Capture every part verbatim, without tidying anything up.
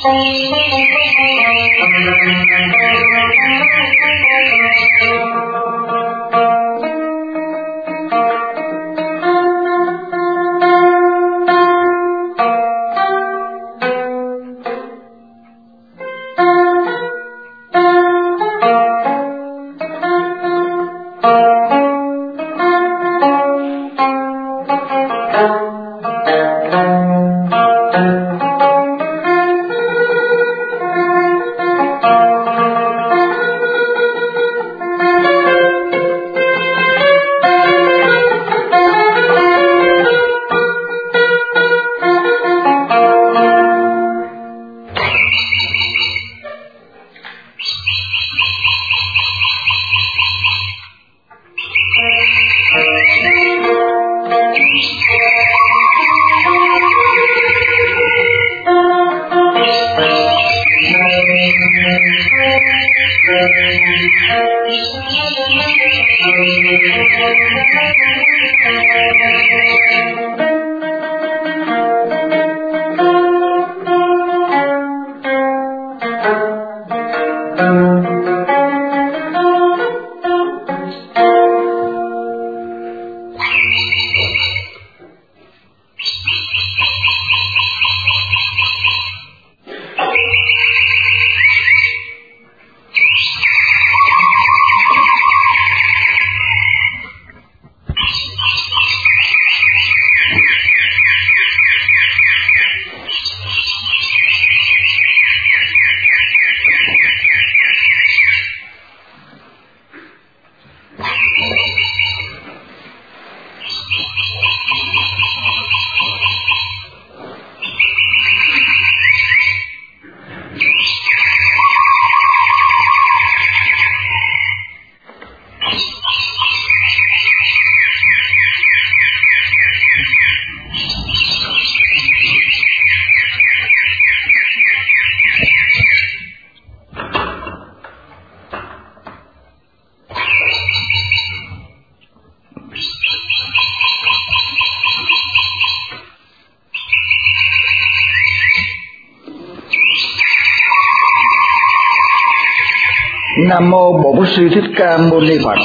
Nam mô Bổn Sư Thích Ca Mâu Ni Phật.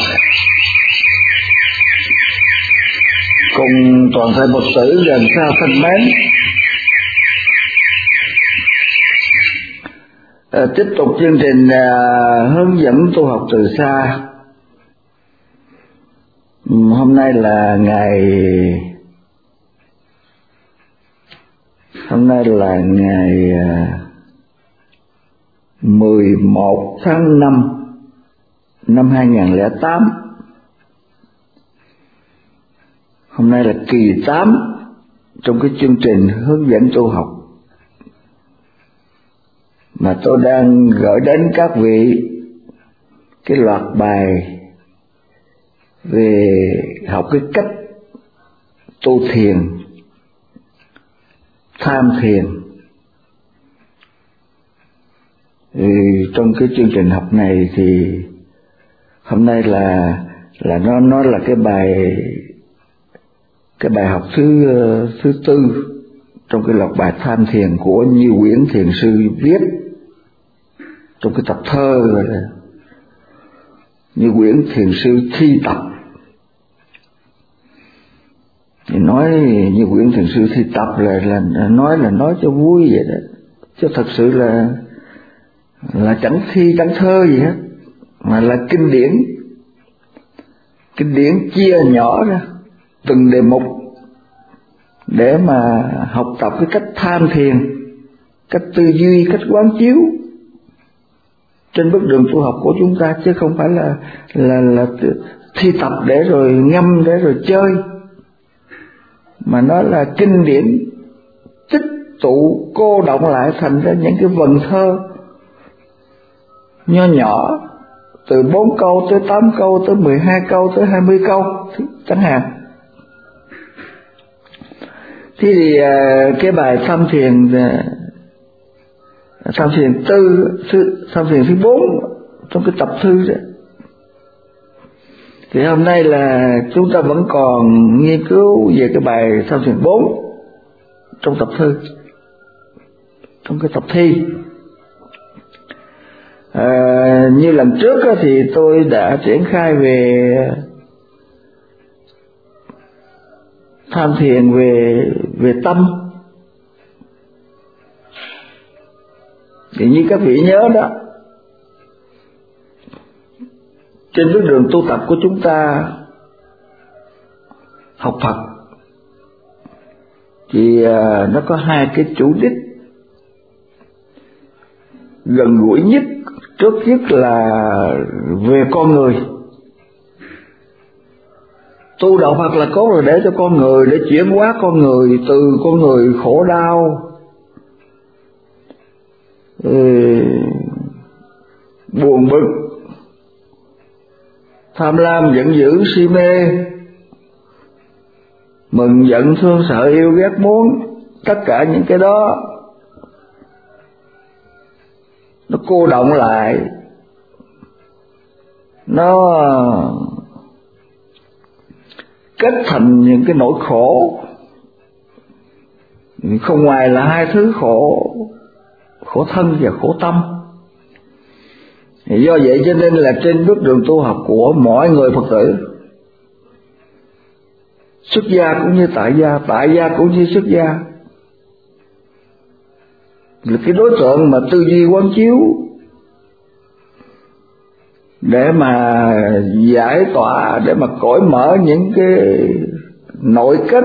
Cùng toàn thể Phật tử gần xa thân mến, à, tiếp tục chương trình à, hướng dẫn tu học từ xa. Hôm nay là ngày hôm nay là ngày à, mười một tháng năm năm hai nghìn không trăm lẻ tám. Hôm nay là kỳ tám trong cái chương trình hướng dẫn tu học mà tôi đang gửi đến các vị cái loạt bài về học cái cách tu thiền, tham thiền. Thì trong cái chương trình học này thì hôm nay là là nó nó là cái bài cái bài học thứ thứ tư trong cái loạt bài tham thiền của Như Quyển Thiền Sư viết trong cái tập thơ gọi là Như Quyển Thiền Sư thi tập. Thì nói Như Quyển Thiền Sư thi tập là là nói là nói cho vui vậy đó, chứ thật sự là là chẳng thi chẳng thơ gì hết, mà là kinh điển. Kinh điển chia nhỏ ra từng đề mục để mà học tập cái cách tham thiền, cách tư duy, cách quán chiếu trên bước đường tu học của chúng ta, chứ không phải là là là thi tập để rồi ngâm để rồi chơi, mà nó là kinh điển tích tụ cô đọng lại thành ra những cái vần thơ nho nhỏ, từ bốn câu tới tám câu tới mười hai câu tới hai mươi câu chẳng hạn. Thế thì cái bài tham thiền tham thiền tư tham thiền thứ bốn trong cái tập thư đó, thì hôm nay là chúng ta vẫn còn nghiên cứu về cái bài tham thiền bốn trong tập thư. trong cái tập thi. À, như lần trước á, thì tôi đã triển khai về tham thiền về về tâm. Thì như các vị nhớ đó, trên bước đường tu tập của chúng ta học Phật thì à, nó có hai cái chủ đích gần gũi nhất. Trước nhất là về con người. Tu đạo Phật là có là để cho con người, để chuyển hóa con người từ con người khổ đau, ừ, buồn bực, tham lam, giận dữ, si mê, mừng giận, thương sợ, yêu ghét, muốn, tất cả những cái đó nó cô động lại, nó kết thành những cái nỗi khổ. Không ngoài là hai thứ khổ, khổ thân và khổ tâm. Do vậy cho nên là trên bước đường tu học của mỗi người Phật tử, xuất gia cũng như tại gia, tại gia cũng như xuất gia, là cái đối tượng mà tư duy quán chiếu để mà giải tỏa, để mà cởi mở những cái nội kết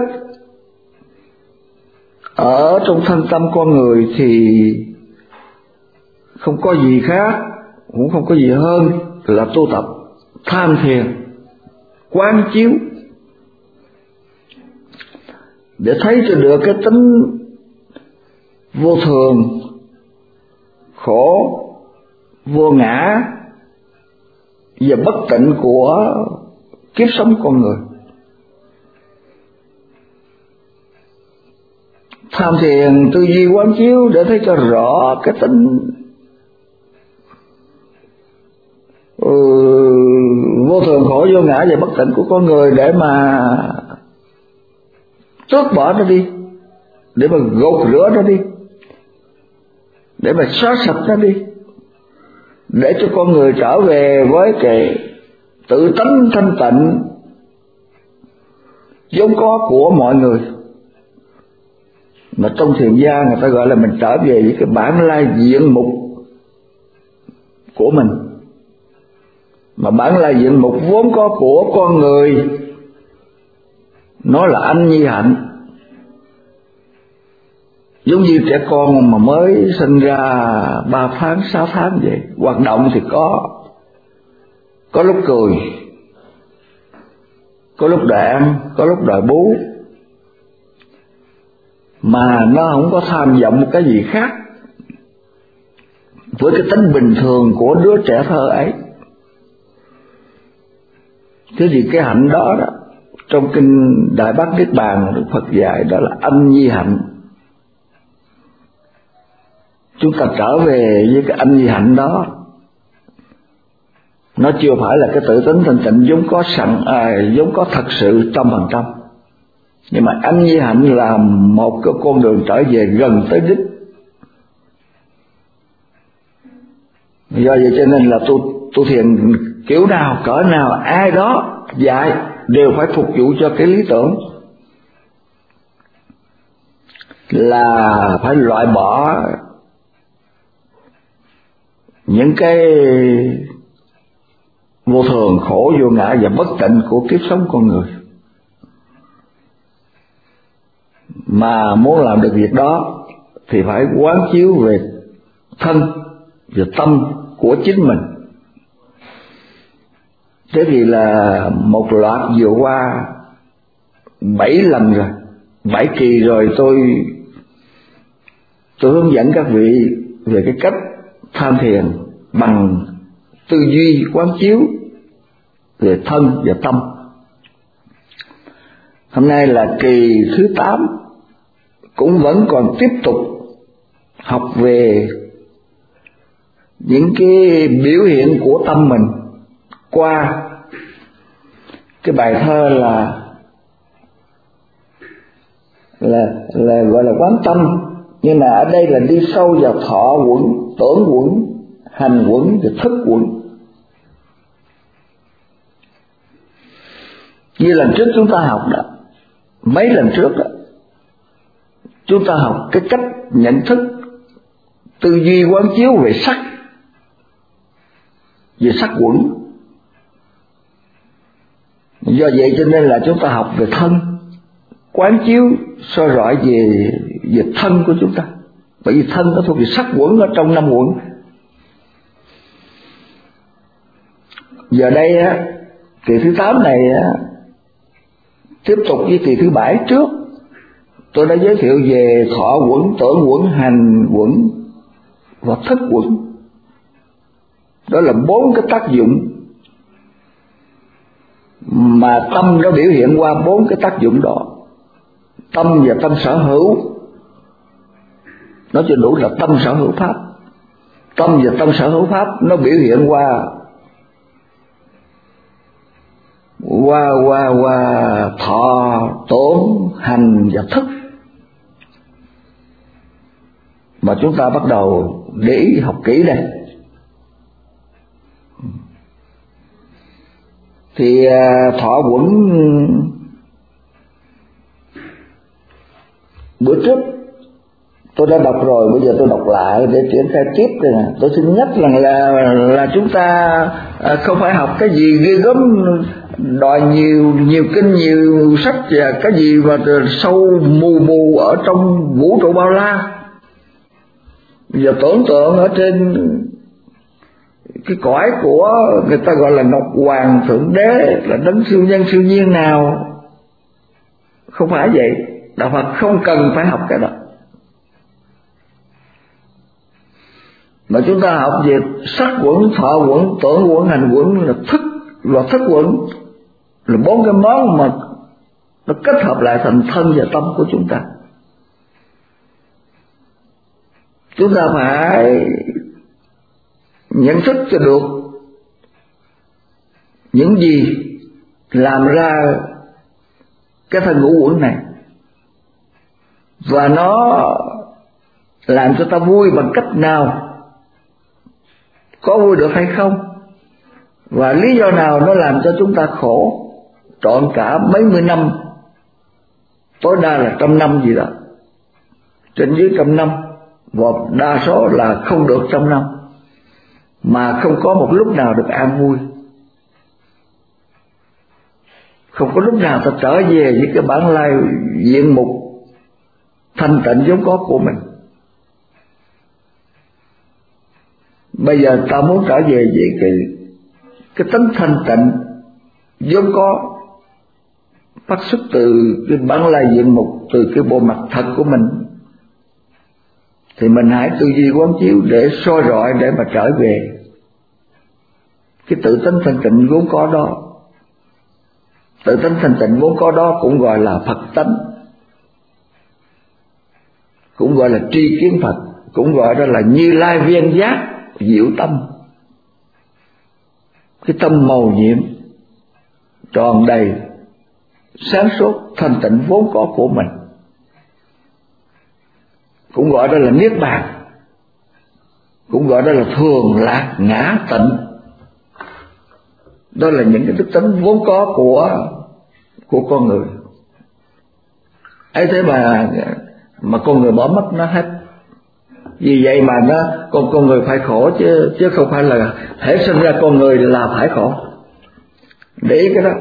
ở trong thân tâm con người, thì không có gì khác, cũng không có gì hơn là tu tập tham thiền quán chiếu, để thấy cho được cái tính vô thường, khổ, vô ngã và bất tịnh của kiếp sống con người. Tham thiền tư duy quán chiếu để thấy cho rõ cái tính ừ, vô thường, khổ, vô ngã và bất tịnh của con người, để mà tước bỏ nó đi, để mà gột rửa nó đi, để mà xóa sạch nó đi, để cho con người trở về với cái tự tánh thanh tịnh vốn có của mọi người. Mà trong thiền gia người ta gọi là mình trở về với cái bản lai diện mục của mình. Mà bản lai diện mục vốn có của con người nó là anh nhi hạnh. Giống như trẻ con mà mới sinh ra ba tháng, sáu tháng vậy, hoạt động thì có có lúc cười, có lúc đòi ăn, có lúc đòi bú, mà nó không có tham vọng một cái gì khác với cái tính bình thường của đứa trẻ thơ ấy. Thế thì cái hạnh đó đó, trong kinh Đại Bát Niết Bàn Đức Phật dạy đó là anh nhi hạnh. Chúng ta trở về với cái anh nhi hạnh đó, nó chưa phải là cái tự tính thanh tịnh vốn có sẵn, à, vốn có thật sự trăm phần trăm, nhưng mà anh nhi hạnh là một cái con đường trở về gần tới đích. Do vậy cho nên là tu tu thiền kiểu nào, cỡ nào, ai đó dạy đều phải phục vụ cho cái lý tưởng là phải loại bỏ những cái vô thường, khổ, vô ngã và bất tịnh của kiếp sống con người. Mà muốn làm được việc đó thì phải quán chiếu về thân và tâm của chính mình. Thế thì là một loạt vừa qua bảy lần rồi, bảy kỳ rồi, tôi tôi hướng dẫn các vị về cái cách tham thiền bằng tư duy quán chiếu về thân và tâm. Hôm nay là kỳ thứ tám, cũng vẫn còn tiếp tục học về những cái biểu hiện của tâm mình qua cái bài thơ là là là gọi là quán tâm Nhưng mà ở đây là đi sâu vào thọ quẩn, tưởng quẩn, hành quẩn và thức quẩn. Như lần trước chúng ta học đó, mấy lần trước đó, chúng ta học cái cách nhận thức, tư duy quán chiếu về sắc, về sắc quẩn. Do vậy cho nên là chúng ta học về thân, quán chiếu soi rọi về về thân của chúng ta. Bởi vì thân nó thuộc về sắc quẩn ở trong năm quẩn. Giờ đây á, kỳ thứ tám này á, tiếp tục với kỳ thứ bảy trước, tôi đã giới thiệu về thọ quẩn, tưởng quẩn, hành quẩn và thức quẩn. Đó là bốn cái tác dụng mà tâm nó biểu hiện qua bốn cái tác dụng đó. Tâm và tâm sở hữu, nói cho đủ là tâm sở hữu pháp. Tâm và tâm sở hữu pháp nó biểu hiện qua qua qua qua thọ, tưởng, hành và thức. Mà chúng ta bắt đầu để ý học kỹ đây. Thì thọ quẩn bữa trước tôi đã đọc rồi, bây giờ tôi đọc lại để triển khai tiếp đây nè. Tôi xin nhắc rằng là là chúng ta không phải học cái gì ghê gớm, đòi nhiều nhiều kinh, nhiều sách và cái gì mà sâu mù mù ở trong vũ trụ bao la. Bây giờ tưởng tượng ở trên cái cõi của người ta gọi là Ngọc Hoàng Thượng Đế, là đấng siêu nhân siêu nhiên nào? Không phải vậy. Đạo Phật không cần phải học cái đó, mà chúng ta học về sắc quẩn, thọ quẩn, tưởng quẩn, hành quẩn là thức và thức quẩn, là bốn cái món mà nó kết hợp lại thành thân và tâm của chúng ta. Chúng ta phải nhận thức cho được những gì làm ra cái thân ngũ quẩn này, và nó làm cho ta vui bằng cách nào, có vui được hay không, và lý do nào nó làm cho chúng ta khổ trọn cả mấy mươi năm, tối đa là trăm năm gì đó, trên dưới trăm năm, và đa số là không được trăm năm, mà không có một lúc nào được an vui, không có lúc nào ta trở về với cái bản lai diện mục thanh tịnh vốn có của mình. Bây giờ ta muốn trở về với cái cái tính thanh tịnh vốn có, phát xuất từ cái bản lai diện mục, từ cái bộ mặt thật của mình, thì mình hãy tư duy quán chiếu để soi rọi, để mà trở về cái tự tính thanh tịnh vốn có đó. Tự tính thanh tịnh vốn có đó cũng gọi là Phật tánh, cũng gọi là tri kiến Phật, cũng gọi đó là Như Lai viên giác diệu tâm. Cái tâm màu nhiệm tròn đầy sáng suốt thanh tịnh vốn có của mình, cũng gọi đó là niết bàn, cũng gọi đó là thường lạc ngã tịnh. Đó là những cái đức tính vốn có của của con người. Ấy thế mà mà con người bỏ mất nó hết. Vì vậy mà nó con con người phải khổ, chứ chứ không phải là hễ sinh ra con người là phải khổ. Để ý cái đó.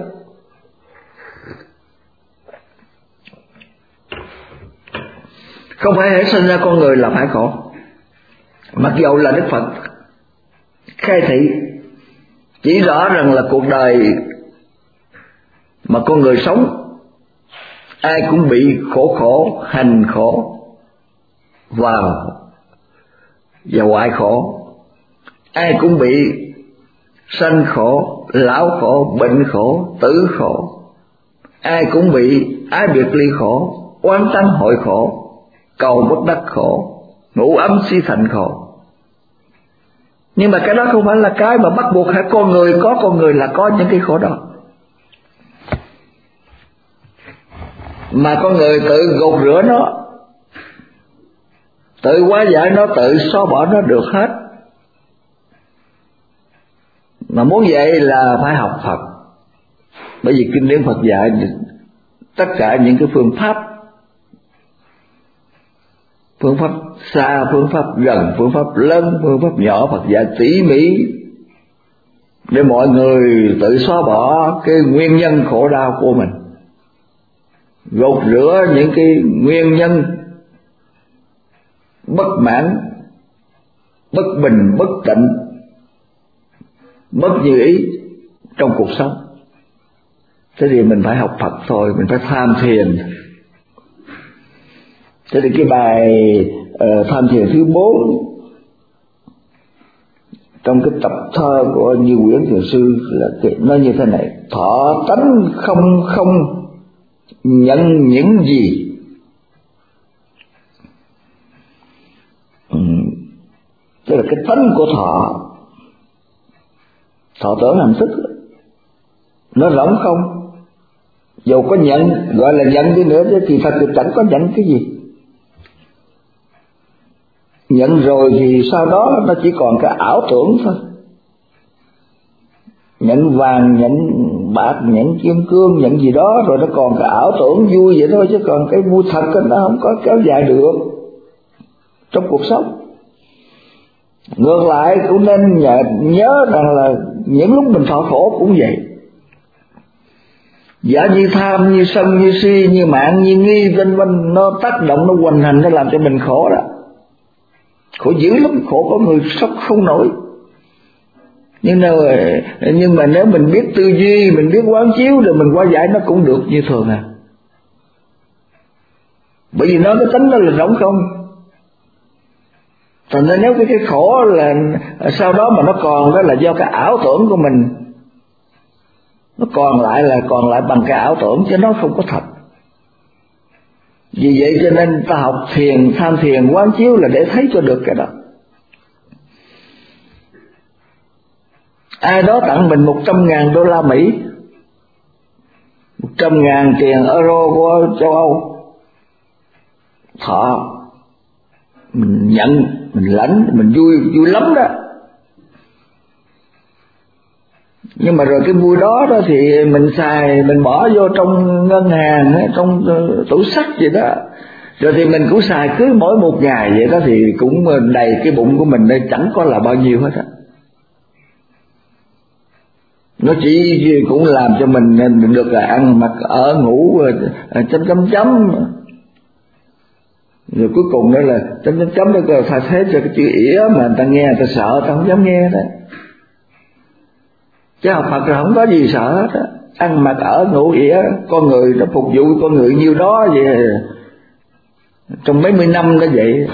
Không phải hễ sinh ra con người là phải khổ. Mặc dầu là Đức Phật khai thị chỉ rõ rằng là cuộc đời mà con người sống ai cũng bị khổ khổ, hành khổ và và hoại khổ, ai cũng bị sanh khổ, lão khổ, bệnh khổ, tử khổ, ai cũng bị ái biệt ly khổ, oán tánh hội khổ, cầu bất đắc khổ, ngủ ấm si thành khổ. Nhưng mà cái đó không phải là cái mà bắt buộc phải con người có, con người là có những cái khổ đó, mà con người tự gột rửa nó tự hóa giải nó, tự xóa bỏ nó được hết. Mà muốn vậy là phải học Phật. Bởi vì kinh điển Phật dạy tất cả những cái phương pháp, phương pháp xa, phương pháp gần, phương pháp lớn, phương pháp nhỏ, Phật dạy tỉ mỉ để mọi người tự xóa bỏ cái nguyên nhân khổ đau của mình, gột rửa những cái nguyên nhân bất mãn, bất bình, bất tịnh, bất như ý trong cuộc sống. Thế thì mình phải học Phật thôi, mình phải tham thiền. Thế thì cái bài uh, tham thiền thứ bốn trong cái tập thơ của Như Quyển Thiền Sư là nó như thế này: thọ tánh không không nhận những gì. Ừ. Tức là cái tánh của thọ, thọ tưởng hành thức nó rỗng không. Dù có nhận, gọi là nhận đi nữa thì thật thì chẳng có nhận cái gì. Nhận rồi thì sau đó nó chỉ còn cái ảo tưởng thôi. Nhận vàng, nhận bạc, nhận kim cương, nhận gì đó, rồi nó còn cái ảo tưởng vui vậy thôi, chứ còn cái vui thật nó không có kéo dài được trong cuộc sống. Ngược lại cũng nên nhớ rằng là những lúc mình thọ khổ cũng vậy. Giả như tham, như sân, như si, như mạng, như nghi, vân vân, nó tác động, nó hoành hành, nó làm cho mình khổ đó. Khổ dữ lắm, khổ có người sốc không nổi. Nhưng mà, nhưng mà nếu mình biết tư duy, mình biết quán chiếu rồi mình hóa giải nó cũng được như thường à. Bởi vì nó cái tính nó là rỗng không. Thành ra nếu cái, cái khổ là sau đó mà nó còn đó là do cái ảo tưởng của mình, nó còn lại là còn lại bằng cái ảo tưởng chứ nó không có thật. Vì vậy cho nên ta học thiền, tham thiền, quán chiếu là để thấy cho được cái đó. Ai đó tặng mình một trăm ngàn đô la Mỹ, một trăm ngàn tiền euro của châu Âu, thọ, mình nhận, mình lãnh, mình vui, vui lắm đó. Nhưng mà rồi cái vui đó đó thì mình xài, mình bỏ vô trong ngân hàng, trong tủ sắt gì đó, rồi thì mình cũng xài cứ mỗi một ngày vậy đó, thì cũng đầy cái bụng của mình đây, chẳng có là bao nhiêu hết á. Nó chỉ cũng làm cho mình được là ăn mặc ở ngủ chấm chấm chấm, rồi cuối cùng đó là chấm chấm chấm đó thay thế cho cái chữ ỉa mà người ta nghe người ta sợ, người ta không dám nghe đó. Chứ học Phật là không có gì sợ hết á. Ăn mặc ở ngủ ỉa, con người nó phục vụ con người nhiêu đó vậy, trong mấy mươi năm đó vậy.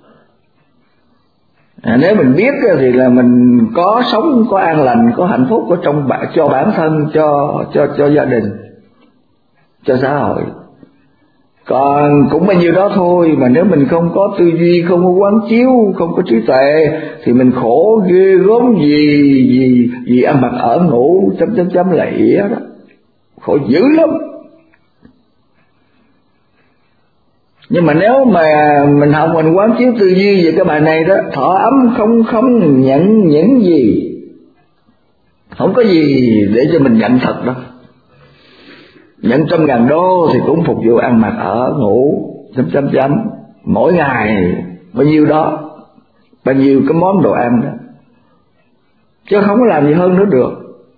À, nếu mình biết thì là mình có sống, có an lành, có hạnh phúc ở trong bạn, cho bản thân, cho cho cho gia đình, cho xã hội. Còn cũng bao nhiêu đó thôi, mà nếu mình không có tư duy, không có quán chiếu, không có trí tuệ thì mình khổ ghê gớm gì gì gì ăn mặc ở ngủ chấm chấm chấm là ỉa đó, khổ dữ lắm. Nhưng mà nếu mà mình học, mình quán chiếu tư duy về cái bài này đó, thọ ấm không không nhận những gì, không có gì để cho mình nhận thật đâu. Nhận trăm ngàn đô thì cũng phục vụ ăn mặc ở ngủ chấm chấm chấm mỗi ngày bao nhiêu đó, bao nhiêu cái món đồ ăn đó, chứ không có làm gì hơn nữa được.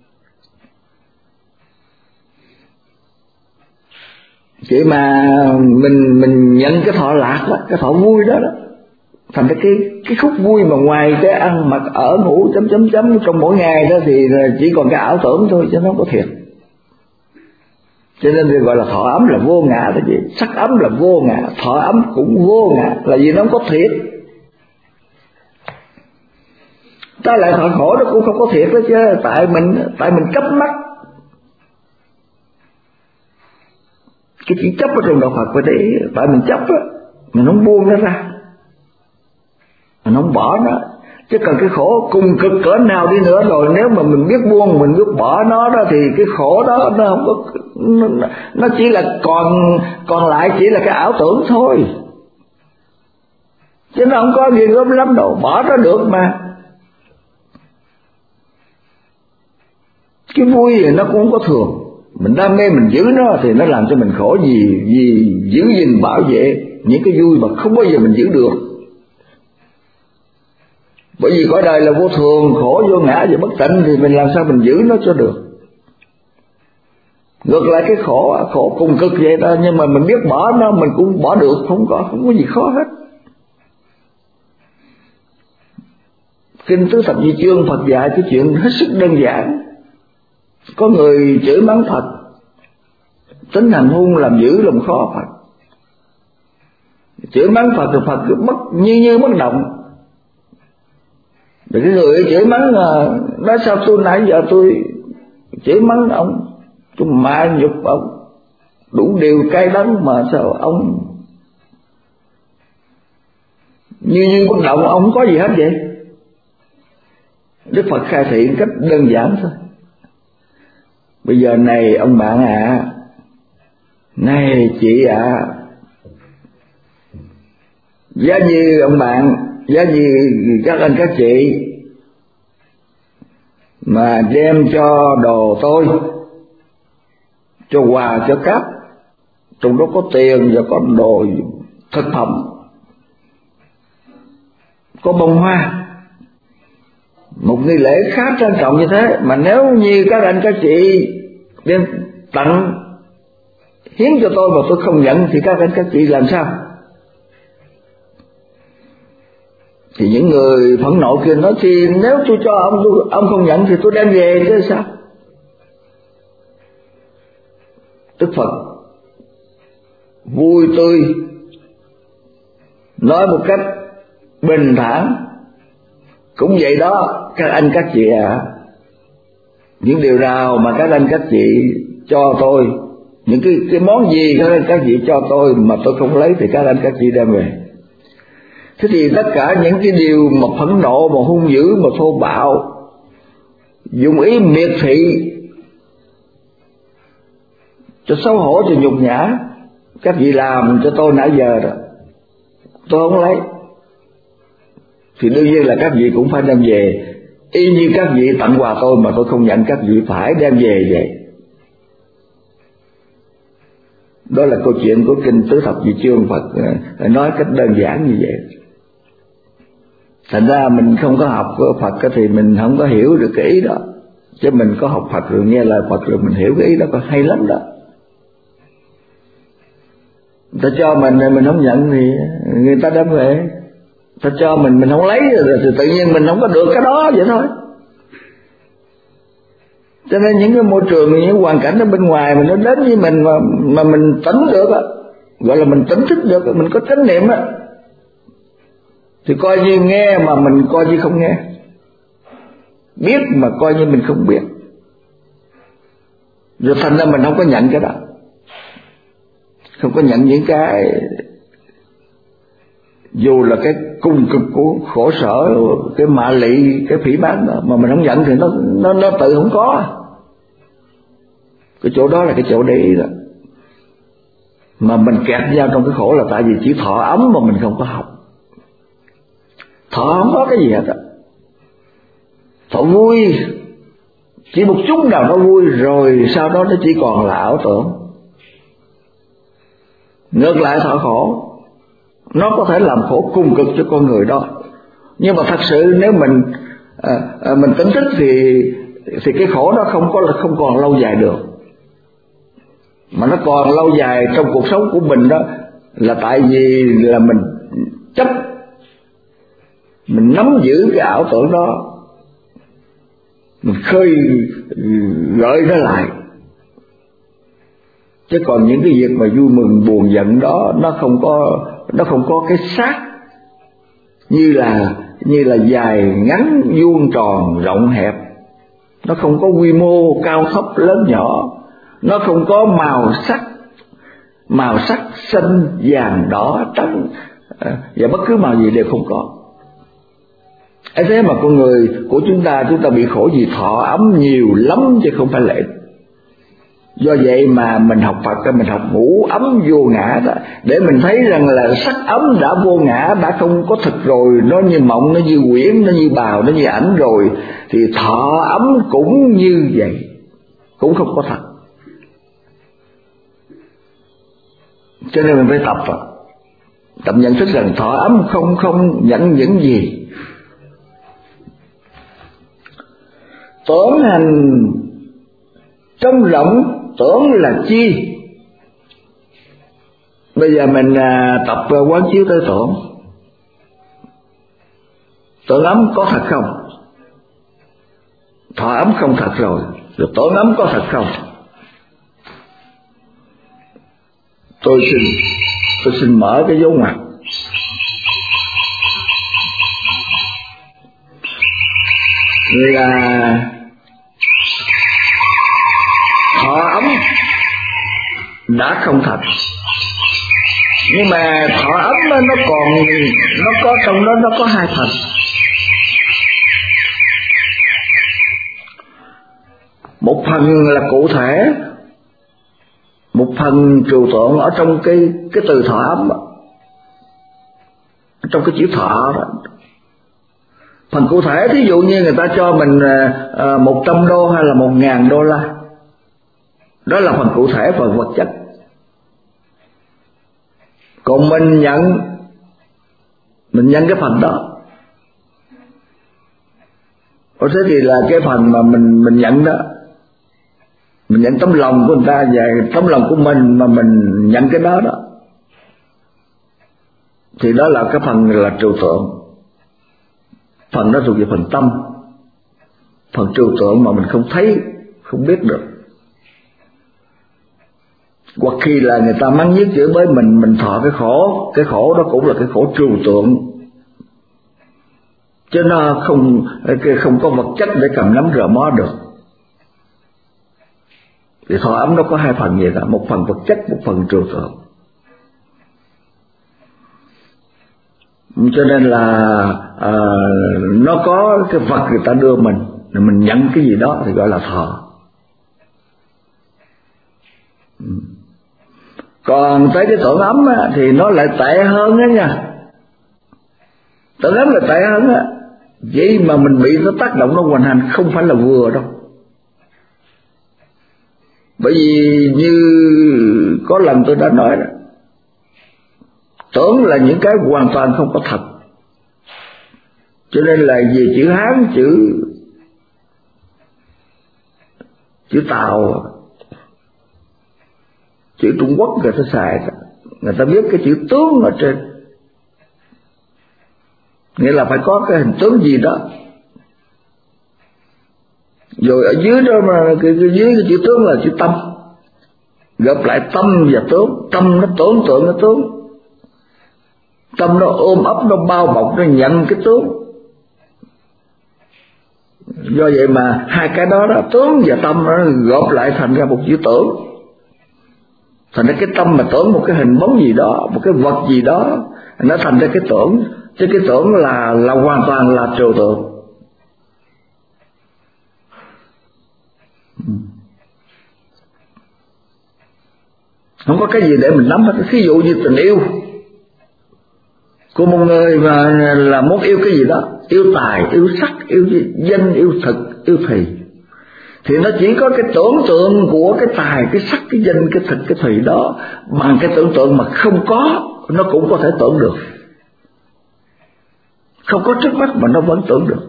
Chỉ mà mình mình nhận cái thọ lạc đó, cái thọ vui đó đó, thành ra cái cái khúc vui mà ngoài cái ăn mặc ở ngủ chấm chấm chấm trong mỗi ngày đó thì chỉ còn cái ảo tưởng thôi, chứ nó không có thiệt. Cho nên thì gọi là thọ ấm là vô ngã đó chị, sắc ấm là vô ngã, thọ ấm cũng vô ngã, là vì nó không có thiệt. Ta lại thọ khổ nó cũng không có thiệt đó chứ, tại mình tại mình chấp mắc. Cái chỉ chấp ở trong đạo Phật vậy đấy, tại mình chấp á, mình không buông nó ra, mình không bỏ nó. Chứ còn cái khổ cùng cực cỡ nào đi nữa rồi, nếu mà mình biết buông, mình biết bỏ nó đó, thì cái khổ đó nó không có, nó, nó chỉ là còn còn lại chỉ là cái ảo tưởng thôi. chứ nó không có ghê gớm lắm đâu, bỏ nó được mà. Cái vui thì nó cũng không có thường, mình đam mê mình giữ nó thì nó làm cho mình khổ, gì vì giữ gìn bảo vệ những cái vui mà không bao giờ mình giữ được. Bởi vì cõi đời là vô thường, khổ vô ngã và bất tịnh, thì mình làm sao mình giữ nó cho được. Ngược lại cái khổ, khổ cùng cực vậy đó, nhưng mà mình biết bỏ nó mình cũng bỏ được, không có không có gì khó hết. Kinh Tứ Thập Nhị Chương Phật dạy cái chuyện hết sức đơn giản. Có người chửi mắng Phật, tính hành hung làm dữ làm khó Phật. Chửi mắng Phật thì Phật cứ mất như như bất động. Rồi cái người chửi mắng nói sao tôi nãy giờ tôi chửi mắng ông, tôi mạ nhục ông, đủ điều cay đắng mà sao ông như như bất động, ông không có gì hết vậy. Đức Phật khai thị cách đơn giản thôi. Bây giờ này ông bạn ạ, à, này chị ạ, à, giá như ông bạn, giá như các anh các chị mà đem cho đồ tôi, cho quà cho cáp, trong đó có tiền và có đồ thực phẩm, có bông hoa, một nghi lễ khá trang trọng như thế, mà nếu như các anh các chị đem tặng hiến cho tôi mà tôi không nhận thì các anh các chị làm sao? Thì những người phẫn nộ kia nói thì nếu tôi cho ông tôi, ông không nhận thì tôi đem về chứ sao? Đức Phật vui tươi nói một cách bình thản, cũng vậy đó các anh các chị ạ, à, những điều nào mà các anh các chị cho tôi, những cái, cái món gì các anh các chị cho tôi mà tôi không lấy thì các anh các chị đem về. Thế thì tất cả những cái điều mà phẫn nộ, mà hung dữ, mà thô bạo, dùng ý miệt thị, cho xấu hổ, cho nhục nhã, các vị làm cho tôi nãy giờ đó, tôi không lấy, thì đương nhiên là các vị cũng phải đem về. Y như các vị tặng quà tôi mà tôi không nhận, các vị phải đem về vậy. Đó là câu chuyện của Kinh Tứ Thập Nhị Chương Phật nói cách đơn giản như vậy. Thành ra mình không có học của Phật thì mình không có hiểu được cái ý đó, chứ mình có học Phật rồi nghe lời Phật rồi mình hiểu cái ý đó, còn hay lắm đó. Người ta cho mình mình không nhận thì người ta đem về, ta cho mình mình không lấy rồi thì tự nhiên mình không có được cái đó vậy thôi. Cho nên những cái môi trường, những hoàn cảnh ở bên ngoài mà nó đến với mình mà mà mình tỉnh được á, gọi là mình tỉnh thức được, mình có chánh niệm á, thì coi như nghe mà mình coi như không nghe, biết mà coi như mình không biết, rồi thành ra mình không có nhận cái đó, không có nhận những cái dù là cái cung cực của khổ sở, cái mạ lị, cái phỉ báng đó, mà mình không nhận thì nó nó nó tự không có. Cái chỗ đó là cái chỗ để ý đó. Mà mình kẹt nhau trong cái khổ là tại vì chỉ thọ ấm mà mình không có học. Thọ không có cái gì hết á. Thọ vui, chỉ một chút nào nó vui rồi sau đó nó chỉ còn là ảo tưởng. Ngược lại thọ khổ, nó có thể làm khổ cùng cực cho con người đó. Nhưng mà thật sự nếu mình à, à, mình tỉnh thức thì thì cái khổ đó không có là không còn lâu dài được. Mà nó còn lâu dài trong cuộc sống của mình đó là tại vì là mình chấp, mình nắm giữ cái ảo tưởng đó, mình khơi gợi nó lại. Chứ còn những cái việc mà vui mừng buồn giận đó nó không có nó không có cái xác như là như là dài ngắn, vuông tròn rộng hẹp, nó không có quy mô cao thấp lớn nhỏ, nó không có màu sắc màu sắc xanh vàng đỏ trắng và bất cứ màu gì đều không có. ấy thế mà con người của chúng ta chúng ta bị khổ vì thọ ấm nhiều lắm chứ không phải lệ. Do vậy mà mình học Phật, mình học ngũ ấm vô ngã đó, để mình thấy rằng là sắc ấm đã vô ngã, đã không có thực rồi, nó như mộng, nó như quyển, nó như bào, nó như ảnh rồi, thì thọ ấm cũng như vậy, cũng không có thật. Cho nên mình phải tập à. Tập nhận thức rằng thọ ấm không không nhận những gì. Tưởng hành trong rộng, tưởng là chi? Bây giờ mình à, tập quán chiếu tới tưởng. Tưởng ấm có thật không? Thọ ấm không thật rồi, rồi tưởng ấm có thật không? Tôi xin tôi xin mở cái dấu ngoặc. Là thọ ấm đã không thật, nhưng mà thọ ấm nó còn, nó có trong đó, nó có hai phần. Một phần là cụ thể, một phần trừu tượng ở trong cái cái từ thọ ấm, trong cái chữ thọ đó. Phần cụ thể, thí dụ như người ta cho mình một trăm đô hay là một ngàn đô la, đó là phần cụ thể, phần vật chất. Còn mình nhận, mình nhận cái phần đó. Ở thế thì là cái phần mà mình mình nhận đó, mình nhận tấm lòng của người ta và tấm lòng của mình mà mình nhận cái đó đó, thì đó là cái phần là trừu tượng. Phần đó thuộc về phần tâm, phần trừu tượng mà mình không thấy, không biết được. Hoặc khi là người ta mắng nhiếc chửi bới mình, mình thọ cái khổ, cái khổ đó cũng là cái khổ trừu tượng, chứ nó không không có vật chất để cầm nắm rờ mó được. Thì thọ ấm nó có hai phần vậy đó, một phần vật chất, một phần trừu tượng. Cho nên là à, nó có cái vật người ta đưa mình, mình nhận cái gì đó thì gọi là thọ. Còn tới cái tưởng ấm á, thì nó lại tệ hơn đó nha. Tưởng ấm là tệ hơn á, vậy mà mình bị nó tác động, nó hoành hành, không phải là vừa đâu. Bởi vì như có lần tôi đã nói đó, tưởng là những cái hoàn toàn không có thật. Cho nên là về chữ Hán, chữ chữ Tàu, chữ Trung Quốc người ta xài, người ta biết cái chữ tướng ở trên, nghĩa là phải có cái hình tướng gì đó. Rồi ở dưới đó mà cái, cái dưới cái chữ tướng là chữ tâm, gộp lại tâm và tướng. Tâm nó tưởng tượng cái tướng, tâm nó ôm ấp, nó bao bọc, nó nhận cái tướng. Do vậy mà hai cái đó đó, tướng và tâm, nó gộp lại thành ra một chữ tưởng. Thành ra cái tâm mà tưởng một cái hình bóng gì đó, một cái vật gì đó, nó thành ra cái tưởng. Chứ cái tưởng là là hoàn toàn là trừu tượng. Không có cái gì để mình nắm hết. Ví dụ như tình yêu của một người mà là muốn yêu cái gì đó, yêu tài, yêu sắc, yêu danh, yêu thực, yêu thùy, thì nó chỉ có cái tưởng tượng của cái tài, cái sắc, cái danh, cái thực, cái thùy đó, bằng cái tưởng tượng mà không có, nó cũng có thể tưởng được. Không có trước mắt mà nó vẫn tưởng được.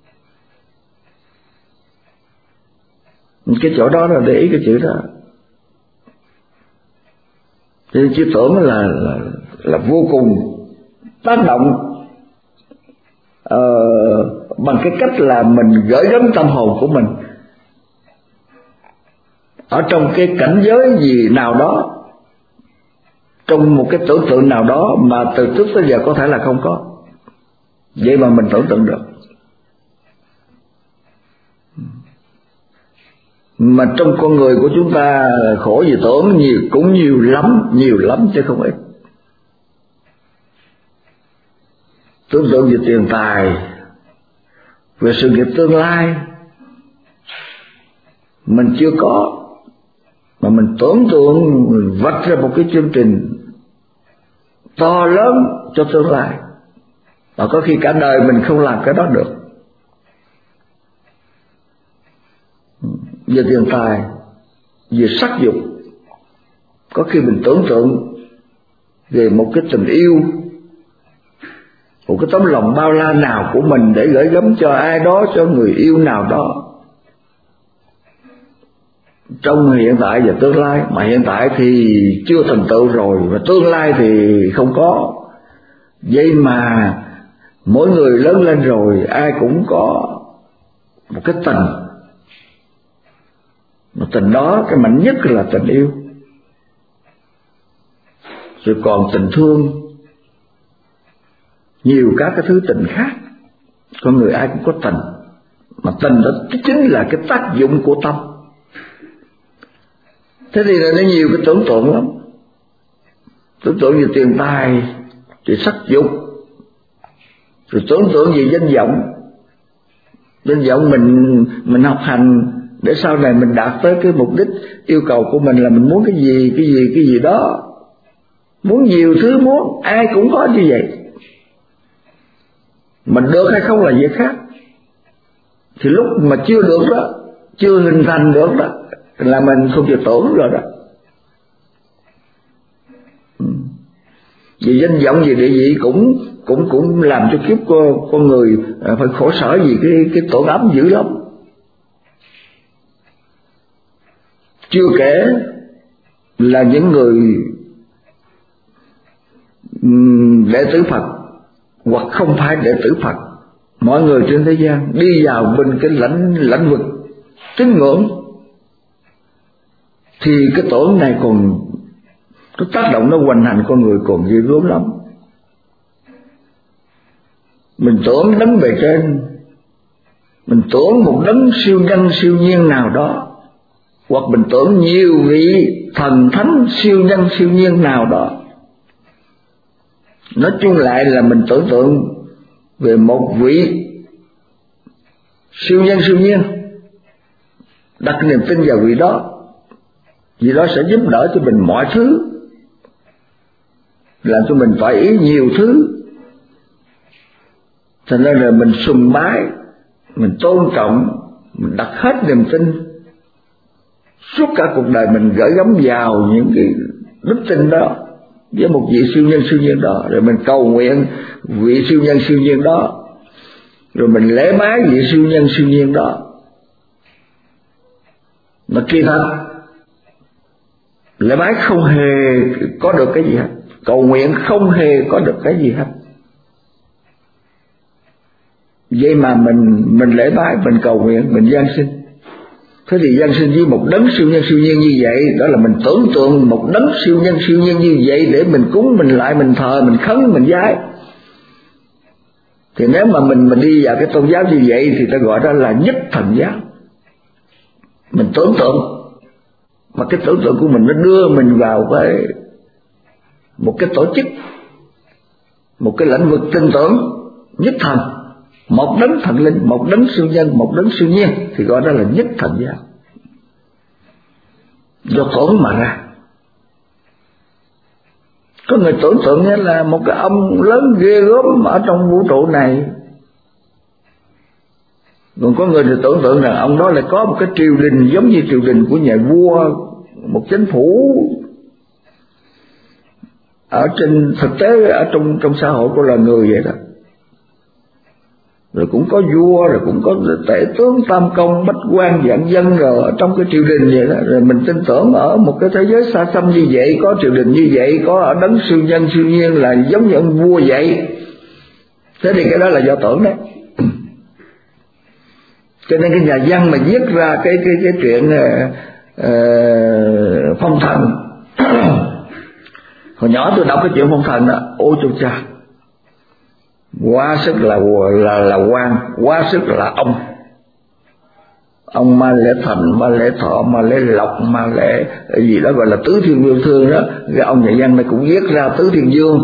Cái chỗ đó là để ý cái chữ đó. Thì chữ tưởng là, là, là vô cùng tác động uh, bằng cái cách là mình gửi gắm tâm hồn của mình ở trong cái cảnh giới gì nào đó, trong một cái tưởng tượng nào đó mà từ trước tới giờ có thể là không có. Vậy mà mình tưởng tượng được. Mà trong con người của chúng ta khổ vì tưởng nhiều, cũng nhiều lắm, nhiều lắm chứ không ít. Tưởng tượng về tiền tài, về sự nghiệp tương lai mình chưa có, mà mình tưởng tượng, mình vạch ra một cái chương trình to lớn cho tương lai, và có khi cả đời mình không làm cái đó được. Về tiền tài, về sắc dục, có khi mình tưởng tượng về một cái tình yêu, một cái tấm lòng bao la nào của mình để gửi gắm cho ai đó, cho người yêu nào đó, trong hiện tại và tương lai. Mà hiện tại thì chưa thành tựu rồi, và tương lai thì không có. Vậy mà mỗi người lớn lên rồi ai cũng có một cái tình, một tình đó cái mạnh nhất là tình yêu. Rồi còn tình thương, nhiều các cái thứ tình khác. Con người ai cũng có tình, mà tình đó chính là cái tác dụng của tâm. Thế thì là nó nhiều cái tưởng tượng lắm. Tưởng tượng về tiền tài, về sắc dục, rồi tưởng tượng về danh vọng. Danh vọng mình mình học hành để sau này mình đạt tới cái mục đích yêu cầu của mình là mình muốn cái gì, cái gì, cái gì đó. Muốn nhiều thứ muốn, ai cũng có như vậy. Mình được hay không là việc khác. Thì lúc mà chưa được đó, chưa hình thành được đó, là mình không chịu tưởng rồi đó. Vì danh vọng, vì địa vị cũng cũng cũng làm cho kiếp con, con người phải khổ sở, vì cái cái tổ ấm dữ lắm. Chưa kể là những người đệ tử Phật hoặc không phải đệ tử Phật, mọi người trên thế gian đi vào bên cái lãnh lãnh vực tín ngưỡng, thì cái tưởng này còn nó tác động, nó hoành hành con người còn ghê gớm lắm. Mình tưởng đấng bề trên, mình tưởng một đấng siêu nhân siêu nhiên nào đó, hoặc mình tưởng nhiều vị thần thánh siêu nhân siêu nhiên nào đó. Nói chung lại là mình tưởng tượng về một vị siêu nhân siêu nhiên, đặt niềm tin vào vị đó, vì đó sẽ giúp đỡ cho mình mọi thứ, làm cho mình phải ý nhiều thứ. Thành ra là mình sùng bái, mình tôn trọng, mình đặt hết niềm tin. Suốt cả cuộc đời mình gửi gắm vào những cái đức tin đó, với một vị siêu nhân siêu nhiên đó, rồi mình cầu nguyện vị siêu nhân siêu nhiên đó, rồi mình lễ bái vị siêu nhân siêu nhiên đó. Mà kỳ thật lễ bái không hề có được cái gì hết, cầu nguyện không hề có được cái gì hết. Vậy mà mình mình lễ bái, mình cầu nguyện, mình giáng sinh. Thế thì giáng sinh với một đấng siêu nhân siêu nhiên như vậy, đó là mình tưởng tượng một đấng siêu nhân siêu nhiên như vậy để mình cúng, mình lại, mình thờ, mình khấn, mình vái. Thì nếu mà mình mình đi vào cái tôn giáo như vậy thì ta gọi đó là nhất thần giáo. Mình tưởng tượng, mà cái tưởng tượng của mình nó đưa mình vào cái một cái tổ chức, một cái lĩnh vực tin tưởng nhất thần, một đấng thần linh, một đấng siêu nhân, một đấng siêu nhiên, thì gọi đó là nhất thần giáo. Do tưởng mà ra. Có người tưởng tượng như là một cái ông lớn ghê gớm ở trong vũ trụ này, còn có người thì tưởng tượng rằng ông đó lại có một cái triều đình giống như triều đình của nhà vua, một chính phủ ở trên thực tế, ở trong trong xã hội của loài người vậy đó. Rồi cũng có vua, rồi cũng có tể tướng tam công bách quan vạn dân rồi ở trong cái triều đình vậy đó. Rồi mình tin tưởng ở một cái thế giới xa xăm như vậy, có triều đình như vậy, có ở đấng siêu nhân siêu nhiên là giống như ông vua vậy. Thế thì cái đó là do tưởng đấy. Cho nên cái nhà văn mà viết ra cái cái cái chuyện uh, uh, phong thần hồi nhỏ tôi đọc cái chuyện phong thần đó, ôi trời cha, quá sức là là là quan, quá sức là ông ông Ma Lễ Thành, Ma Lễ Thọ, Ma Lễ Lộc, Ma Lễ gì đó gọi là tứ thiên vương thương đó. Cái ông nhà văn này cũng viết ra tứ thiên vương,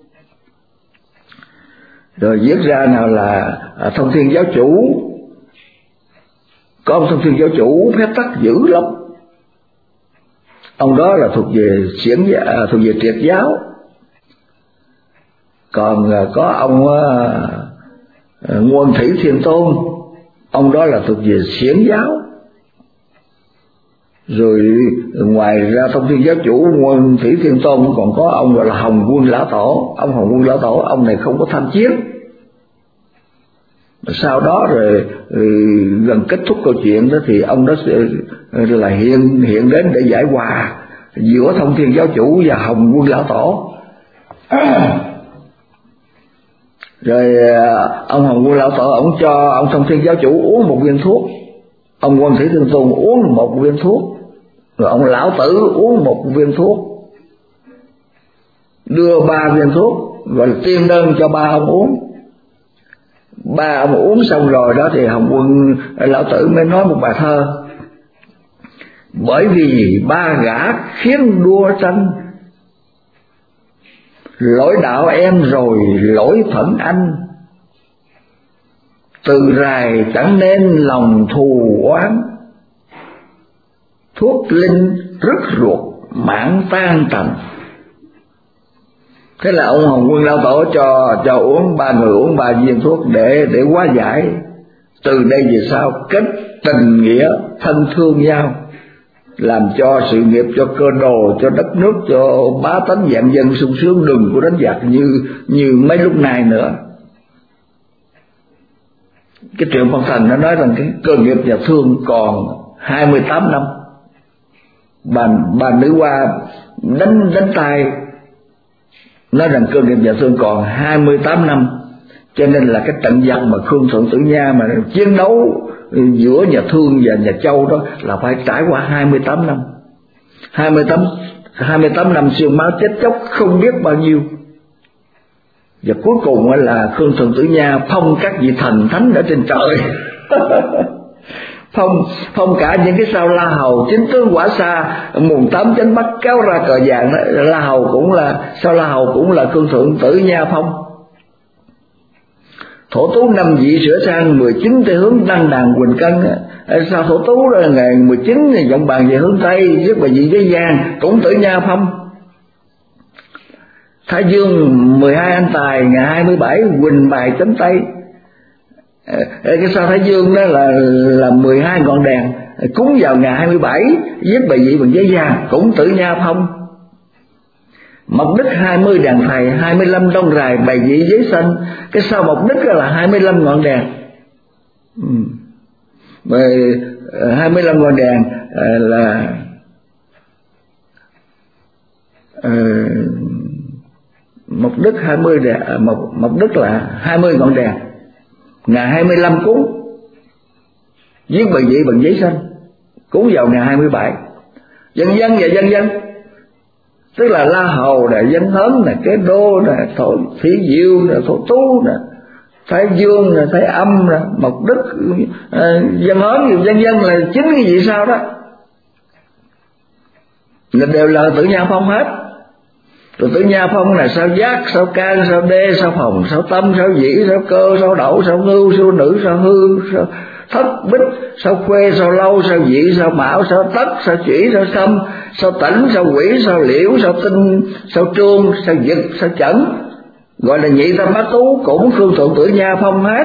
rồi viết ra nào là thông thiên giáo chủ. Có ông thông thiên giáo chủ phép tắc dữ lắm, ông đó là thuộc về xiển à, thuộc về triệt giáo. Còn có ông uh, Nguyên Thủy Thiên Tôn, ông đó là thuộc về xiển giáo. Rồi ngoài ra Thông Thiên Giáo Chủ Nguyên Thủy Thiên Tôn còn có ông gọi là Hồng Quân Lão Tổ. Ông Hồng Quân Lão Tổ, ông này không có tham chiến. Sau đó rồi, rồi gần kết thúc câu chuyện đó thì ông đó sẽ là hiện hiện đến để giải hòa giữa Thông Thiên Giáo Chủ và Hồng Quân Lão Tổ. Rồi ông Hồng Quân Lão Tổ ông cho ông Thông Thiên Giáo Chủ uống một viên thuốc, ông Nguyên Thủy Thiên Tôn uống một viên thuốc, rồi ông Lão Tử uống một viên thuốc, đưa ba viên thuốc gọi là tiên đơn cho ba ông uống. Ba ông uống xong rồi đó thì Hồng Quân Lão Tử mới nói một bài thơ: bởi vì ba gã khiến đua tranh, lỗi đạo em rồi lỗi thuận anh, từ rài chẳng nên lòng thù oán, thuốc linh rứt ruột mãn tan tành. Thế là ông Hồng Quân Lão Tổ cho cho uống ba người uống ba viên thuốc để để hóa giải. Từ đây về sau kết tình nghĩa thân thương nhau, làm cho sự nghiệp, cho cơ đồ, cho đất nước, cho bá tánh vạn dân sung sướng, đừng có đánh giặc như như mấy lúc này nữa. Cái Triệu Phong Thành nó nói rằng cái cơ nghiệp nhà Thương còn hai mươi tám năm. Bà, bà nữ hoa đánh đánh tay nói rằng cơ nghiệp nhà Thương còn hai mươi tám năm. Cho nên là cái trận giặc mà Khương Thượng Tử Nha mà chiến đấu giữa nhà Thương và nhà Châu đó là phải trải qua hai mươi tám năm. hai mươi tám, hai mươi tám năm xương máu chết chóc không biết bao nhiêu. Và cuối cùng là Khương Thượng Tử Nha phong các vị thần thánh ở trên trời. phong phong cả những cái sao La Hầu, chính tướng Quả Sa, mùng tám chánh Bắc kéo ra cờ vàng đó. La Hầu cũng là sao La Hầu cũng là Khương Thượng Tử Nha phong. Thổ Tú năm vị sửa sang mười chín tây hướng đăng đàn Quỳnh Cân. Sao Thổ Tú là ngày mười chín thì dọn bàn về hướng Tây, rất bà vị với Giang cũng Tử Nha phong. Thái Dương mười hai anh tài ngày hai mươi bảy Quỳnh bài chấm Tây. Cái sao Thái Dương đó là là mười hai ngọn đèn cúng vào ngày hai mươi bảy, giết bà vị bằng giấy vàng cũng Tử Nha phong. Mộc Đức hai mươi đèn thầy, hai mươi lăm đông rài bày vị giấy xanh. Cái sao Mộc Đức là hai mươi lăm ngọn đèn. Ừ. hai mươi lăm ngọn đèn là uh, Mộc Đức hai mươi đèn, Mộc, Mộc Đức là hai mươi ngọn đèn. Ngày hai mươi lăm cúng giết bày vị bằng giấy xanh, cúng vào ngày hai mươi bảy. Dân dân và dân dân tức là La Hầu nè, Dân Hớn nè, Kế Đô nè, Thổ Thủy Diệu nè, Thổ Tú nè, Thái Dương nè, Thái Âm nè, Mộc Đức, uh, Dân Hớn, dân dân là chín cái gì sao đó là đều là Tử Nha phong hết. Rồi Tử Nha phong là sao Giác, sao Can, sao Đê, sao Phòng, sao Tâm, sao Dĩ, sao Cơ, sao Đậu, sao Ngưu, sao Nữ, sao Hư, sao Thất, Bích, sao Khuê, sao Lâu, sao Dị, sao Mão, sao Tất, sao Chỉ, sao Sâm, sao Tỉnh, sao Quỷ, sao Liễu, sao Tinh, sao Trương, sao Dực, sao Chẩn, gọi là nhị tam bát tú cũng Khương Thượng Tử Nha phong hết.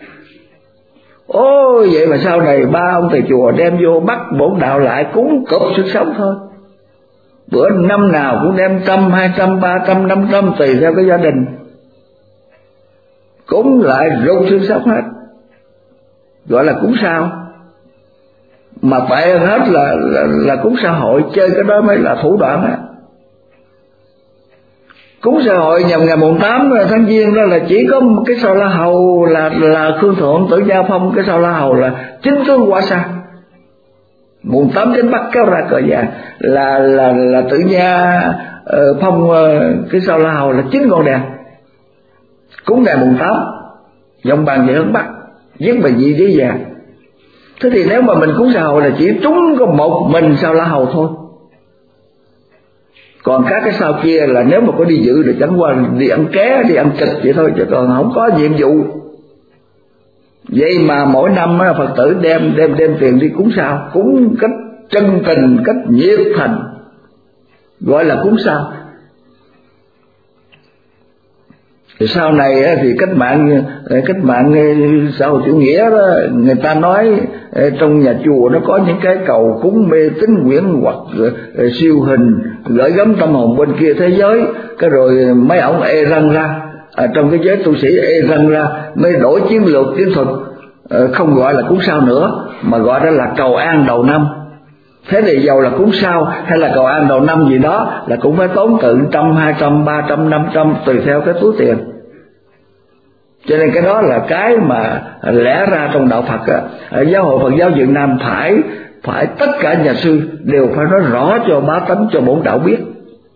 Ôi vậy mà sau này ba ông thầy chùa đem vô bắt bổn đạo lại cúng cụp sức sống thôi. Bữa năm nào cũng đem trăm, hai trăm, ba trăm, năm trăm tùy theo cái gia đình, cúng lại rung xương sống hết, gọi là cúng sao. Mà tệ hơn hết là, là là cúng xã hội, chơi cái đó mới là thủ đoạn á. Cúng xã hội nhằm ngày mùng tám tháng Giêng đó là chỉ có một cái sao La Hầu là là Khương Thượng Tử Nha phong, cái sao La Hầu là chính tướng Quả Sa. Mùng tám đến Bắc kéo ra cờ vàng là là là Tử Nha uh, phong uh, cái sao La Hầu là chín ngọn đèn, cúng ngày mùng tám dòng bàn về hướng Bắc, giết bà vị với vàng. Thế thì nếu mà mình cúng xã hội là chỉ trúng có một mình sao La Hầu thôi. Còn các cái sao kia là nếu mà có đi dự thì chẳng qua đi ăn ké, đi ăn kịch vậy thôi, chứ còn không có nhiệm vụ. Vậy mà mỗi năm Phật tử đem đem đem tiền đi cúng sao, cúng cách chân tình, cách nhiệt thành, gọi là cúng sao. Thì sau này thì cách mạng cách mạng xã hội chủ nghĩa đó, người ta nói trong nhà chùa nó có những cái cầu cúng mê tín quyển hoặc siêu hình gửi gắm tâm hồn bên kia thế giới, cái rồi mấy ông ê răng ra à, trong cái giới tu sĩ ê răng ra mới đổi chiến lược chiến thuật, không gọi là cúng sao nữa mà gọi đó là cầu an đầu năm. Thế thì dầu là cúng sao hay là cầu an đầu năm gì đó là cũng phải tốn từ trăm, hai trăm, ba trăm, năm trăm tùy theo cái túi tiền. Cho nên cái đó là cái mà lẽ ra trong đạo Phật á, giáo hội Phật giáo Việt Nam phải phải tất cả nhà sư đều phải nói rõ cho bá tánh, cho bổn đạo biết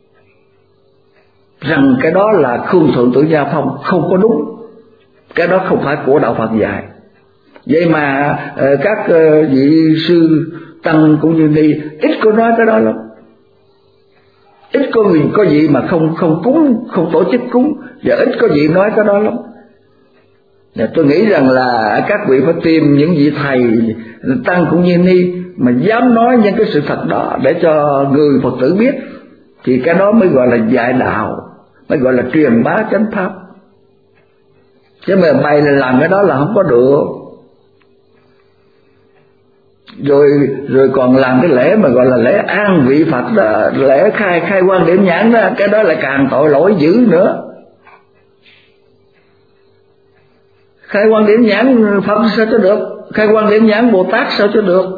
rằng cái đó là khương thượng tử gia phong, không có đúng, cái đó không phải của đạo Phật dạy. Vậy mà các vị sư tăng cũng như đi ít có nói cái đó lắm, ít có người có gì mà không không cúng, không tổ chức cúng, và ít có gì nói cái đó lắm. Và tôi nghĩ rằng là các vị phải tìm những vị thầy tăng cũng như ni mà dám nói những cái sự thật đó để cho người Phật tử biết, thì cái đó mới gọi là dạy đạo, mới gọi là truyền bá chánh pháp. Chứ mà bày là làm cái đó là không có được. Rồi rồi còn làm cái lễ mà gọi là lễ an vị Phật đó, lễ khai khai quan điểm nhãn đó, cái đó lại càng tội lỗi dữ nữa. Khai quan điểm nhãn Phật sao cho được, khai quan điểm nhãn Bồ Tát sao cho được,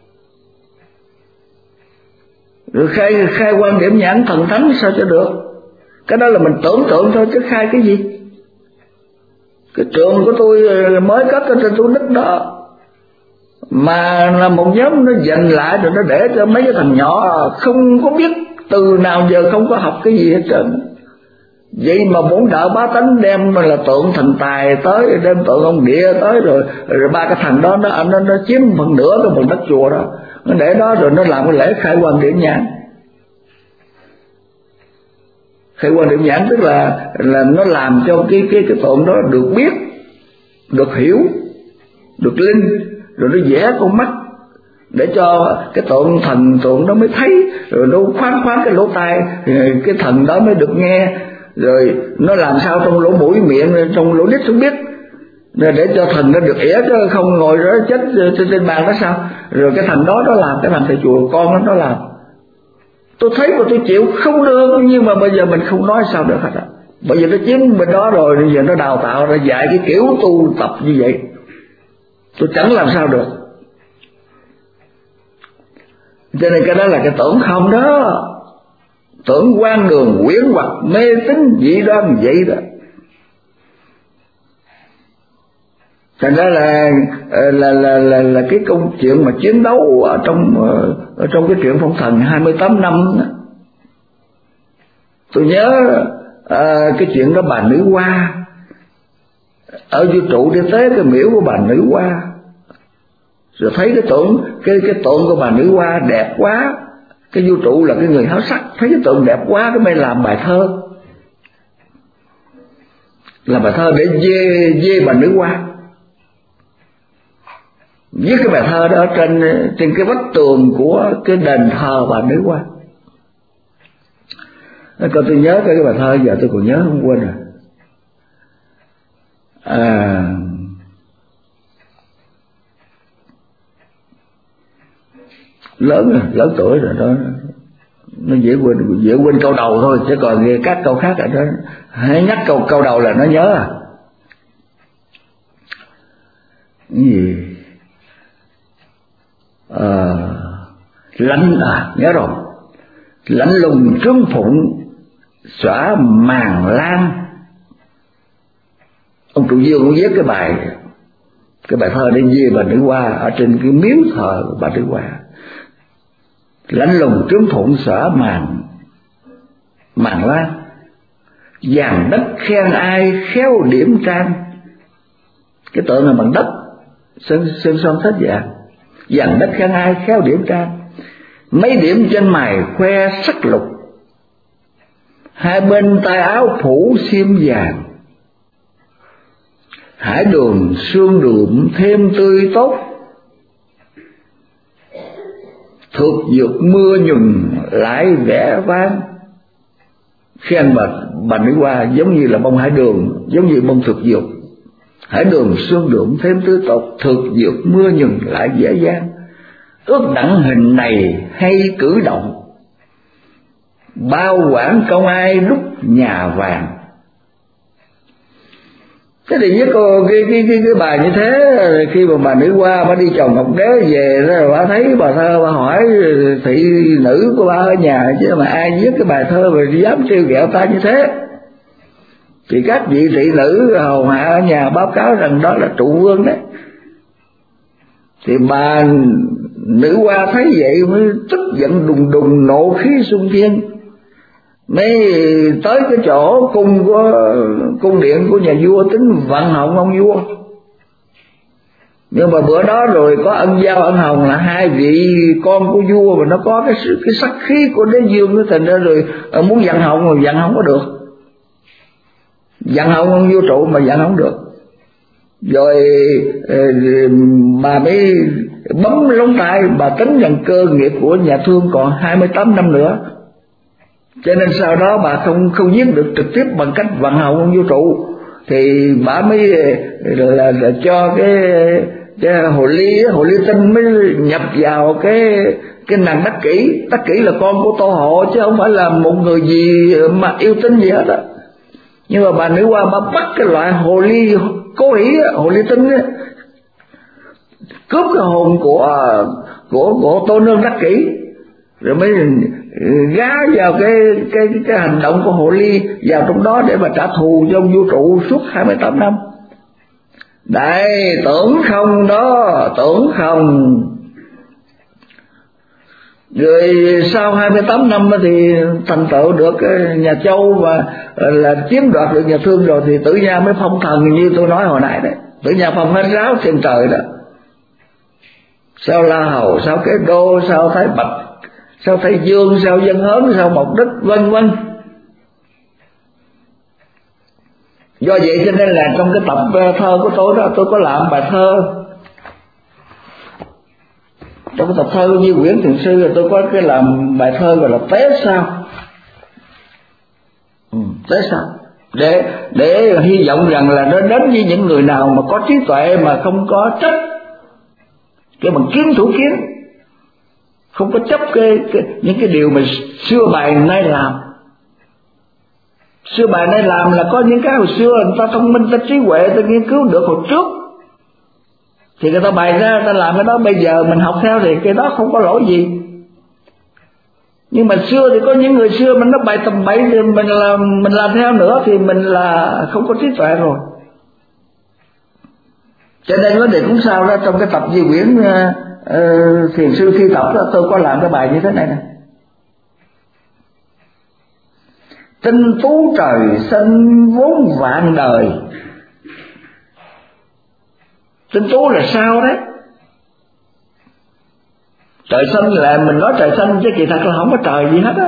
rồi khai khai quan điểm nhãn thần thánh sao cho được. Cái đó là mình tưởng tượng thôi chứ khai cái gì. Cái trường của tôi mới cất ở trên tôi đất đó mà là một nhóm nó dành lại rồi nó để cho mấy cái thằng nhỏ không có biết từ nào giờ không có học cái gì hết trơn. Vậy mà bổn đạo bá tánh đem là tượng thần tài tới, đem tượng ông địa tới, rồi rồi ba cái thằng đó nó nó, nó chiếm phần nửa cái phần đất chùa đó, nó để đó rồi nó làm cái lễ khai quan điểm nhãn. Khai quan điểm nhãn tức là là nó làm cho cái cái cái tượng đó được biết, được hiểu, được linh, rồi nó vẽ con mắt để cho cái tượng thần tượng đó mới thấy, rồi nó khoáng khoáng cái lỗ tai, cái thần đó mới được nghe, rồi nó làm sao trong lỗ mũi miệng, trong lỗ đít không biết, để cho thần nó được ỉa chứ không ngồi đó chết trên, trên bàn đó sao. Rồi cái thần đó nó làm, cái thằng thầy chùa con đó nó làm. Tôi thấy mà tôi chịu không được, nhưng mà bây giờ mình không nói sao được hết á. Bây giờ nó chiếm bên đó rồi, bây giờ nó đào tạo ra dạy cái kiểu tu tập như vậy, tôi chẳng làm sao được. Cho nên cái đó là cái tưởng không đó, tưởng quan đường quyến hoặc mê tín dị đoan vậy đó. Thành ra là là là là là cái công chuyện mà chiến đấu ở trong ở trong cái chuyện phong thần hai mươi tám năm đó. Tôi nhớ à, cái chuyện đó bà nữ hoa ở vũ trụ đi tới cái miễu của bà nữ hoa, rồi thấy cái tượng cái cái tượng của bà nữ hoa đẹp quá. Cái vũ trụ là cái người háo sắc, thấy cái tượng đẹp quá cái mới làm bài thơ, làm bài thơ để dê dê bà nữ hoa. Viết cái bài thơ đó trên trên cái vách tường của cái đền thờ bà nữ hoa. Còn tôi nhớ cái bài thơ giờ tôi còn nhớ không quên rồi. À, lớn rồi, lớn tuổi rồi đó, nó dễ quên, dễ quên câu đầu thôi, chứ còn các câu khác ở đó hãy nhắc câu câu đầu là nó nhớ à. Cái gì à, lạnh à nhớ rồi, lạnh lùng trướng phụng xõa màn lan. Ông Trụ Dương cũng viết cái bài cái bài thơ để về bà nữ hoa ở trên cái miếu thờ của bà nữ hoa. Lạnh lùng trướng phụng xõa màn màn lan, vàng đất khen ai khéo điểm trang. Cái tượng là bằng đất sơn sơn son thết vàng, vàng đất khen ai khéo điểm trang. Mấy điểm trên mày khoe sắc lục, hai bên tay áo phủ xiêm vàng. Hải đường sương đượm thêm tươi tốt, Thược dược mưa nhuần lại vẻ vang. Khen bà, bà nữ hoa giống như là bông hải đường, giống như bông thực dược. Hải đường xương đượm thêm tươi tốt, thực dược mưa nhuần lại dễ dàng. Ước đặng hình này hay cử động, bao quản công ai lúc nhà vàng. Thế thì với cô cái cái cái cái bài như thế, khi mà bà nữ hoa bà đi chầu Ngọc Đế về đó, bà thấy bà thơ, bà hỏi thị nữ của bà ở nhà chứ mà ai viết cái bài thơ mà dám trêu ghẹo ta như thế. Thì các vị thị nữ hầu hạ ở nhà báo cáo rằng đó là trụ vương đấy. Thì bà nữ hoa thấy vậy mới tức giận đùng đùng, nộ khí xung thiên, mới tới cái chỗ cung của cung điện của nhà vua tính vận hồng ông vua. Nhưng mà bữa đó rồi có ân giao ân hồng là hai vị con của vua, mà nó có cái sự cái sắc khí của đế dương đó, thành ra rồi muốn vận hồng mà vận không có được. Vận hồng ông vua trụ mà vận không được. Rồi bà mới bấm lông tay, bà tính rằng cơ nghiệp của nhà Thương còn hai mươi tám năm nữa, cho nên sau đó bà không không giết được trực tiếp bằng cách vận hồng ông vũ trụ, thì bà mới là, là cho cái cái hồ ly hồ ly tinh mới nhập vào cái cái nàng Đắc Kỷ. Đắc Kỷ là con của Tô Hộ chứ không phải là một người gì mà yêu tinh gì hết á. Nhưng mà bà nữ hoa bà bắt cái loại hồ ly cố ý, hồ ly tinh á, cướp cái hồn của của của Tô Nương Đắc Kỷ, rồi mới gá vào cái cái cái hành động của hồ ly vào trong đó để mà trả thù cho ông vũ trụ suốt hai mươi tám năm. Đây, tưởng không đó, tưởng không. Rồi sau hai mươi tám năm thì thành tựu được nhà Châu và là chiếm đoạt được nhà Thương rồi, thì Tử Nha mới phong thần như tôi nói hồi nãy đấy. Tử Nha phong hết ráo trên trời đó. Sau La Hầu, sau Kế Đô, sau Thái Bạch, sau Thái Dương, sau Dân Hớn, sau Mộc Đích, vân vân. Do vậy cho nên là trong cái tập thơ của tôi đó, tôi có làm bài thơ. Trong cái tập thơ Như Quyển Thiền Sư, tôi có cái làm bài thơ gọi là Tế Sao. Ừ, Tế Sao để để hy vọng rằng là nó đến với những người nào mà có trí tuệ, mà không có chấp cái bằng kiến thủ kiến, không có chấp cái, cái những cái điều mà xưa bài nay làm. Xưa bài nay làm là có những cái hồi xưa người ta thông minh, ta trí huệ, ta nghiên cứu được hồi trước, thì người ta bày ra, người ta làm cái đó, bây giờ mình học theo thì cái đó không có lỗi gì. Nhưng mà xưa thì có những người xưa mình nó bày tầm bậy thì mình làm mình làm theo nữa thì mình là không có trí tuệ rồi. Cho nên vấn đề cũng sao đó, trong cái tập Di Quyển uh, uh, Thiền Sư Thi Tập đó, tôi có làm cái bài như thế này nè. Tinh tú trời xanh vốn vạn đời. Tinh tú là sao đấy? Trời xanh là mình nói trời xanh chứ kỳ thật là không có trời gì hết á.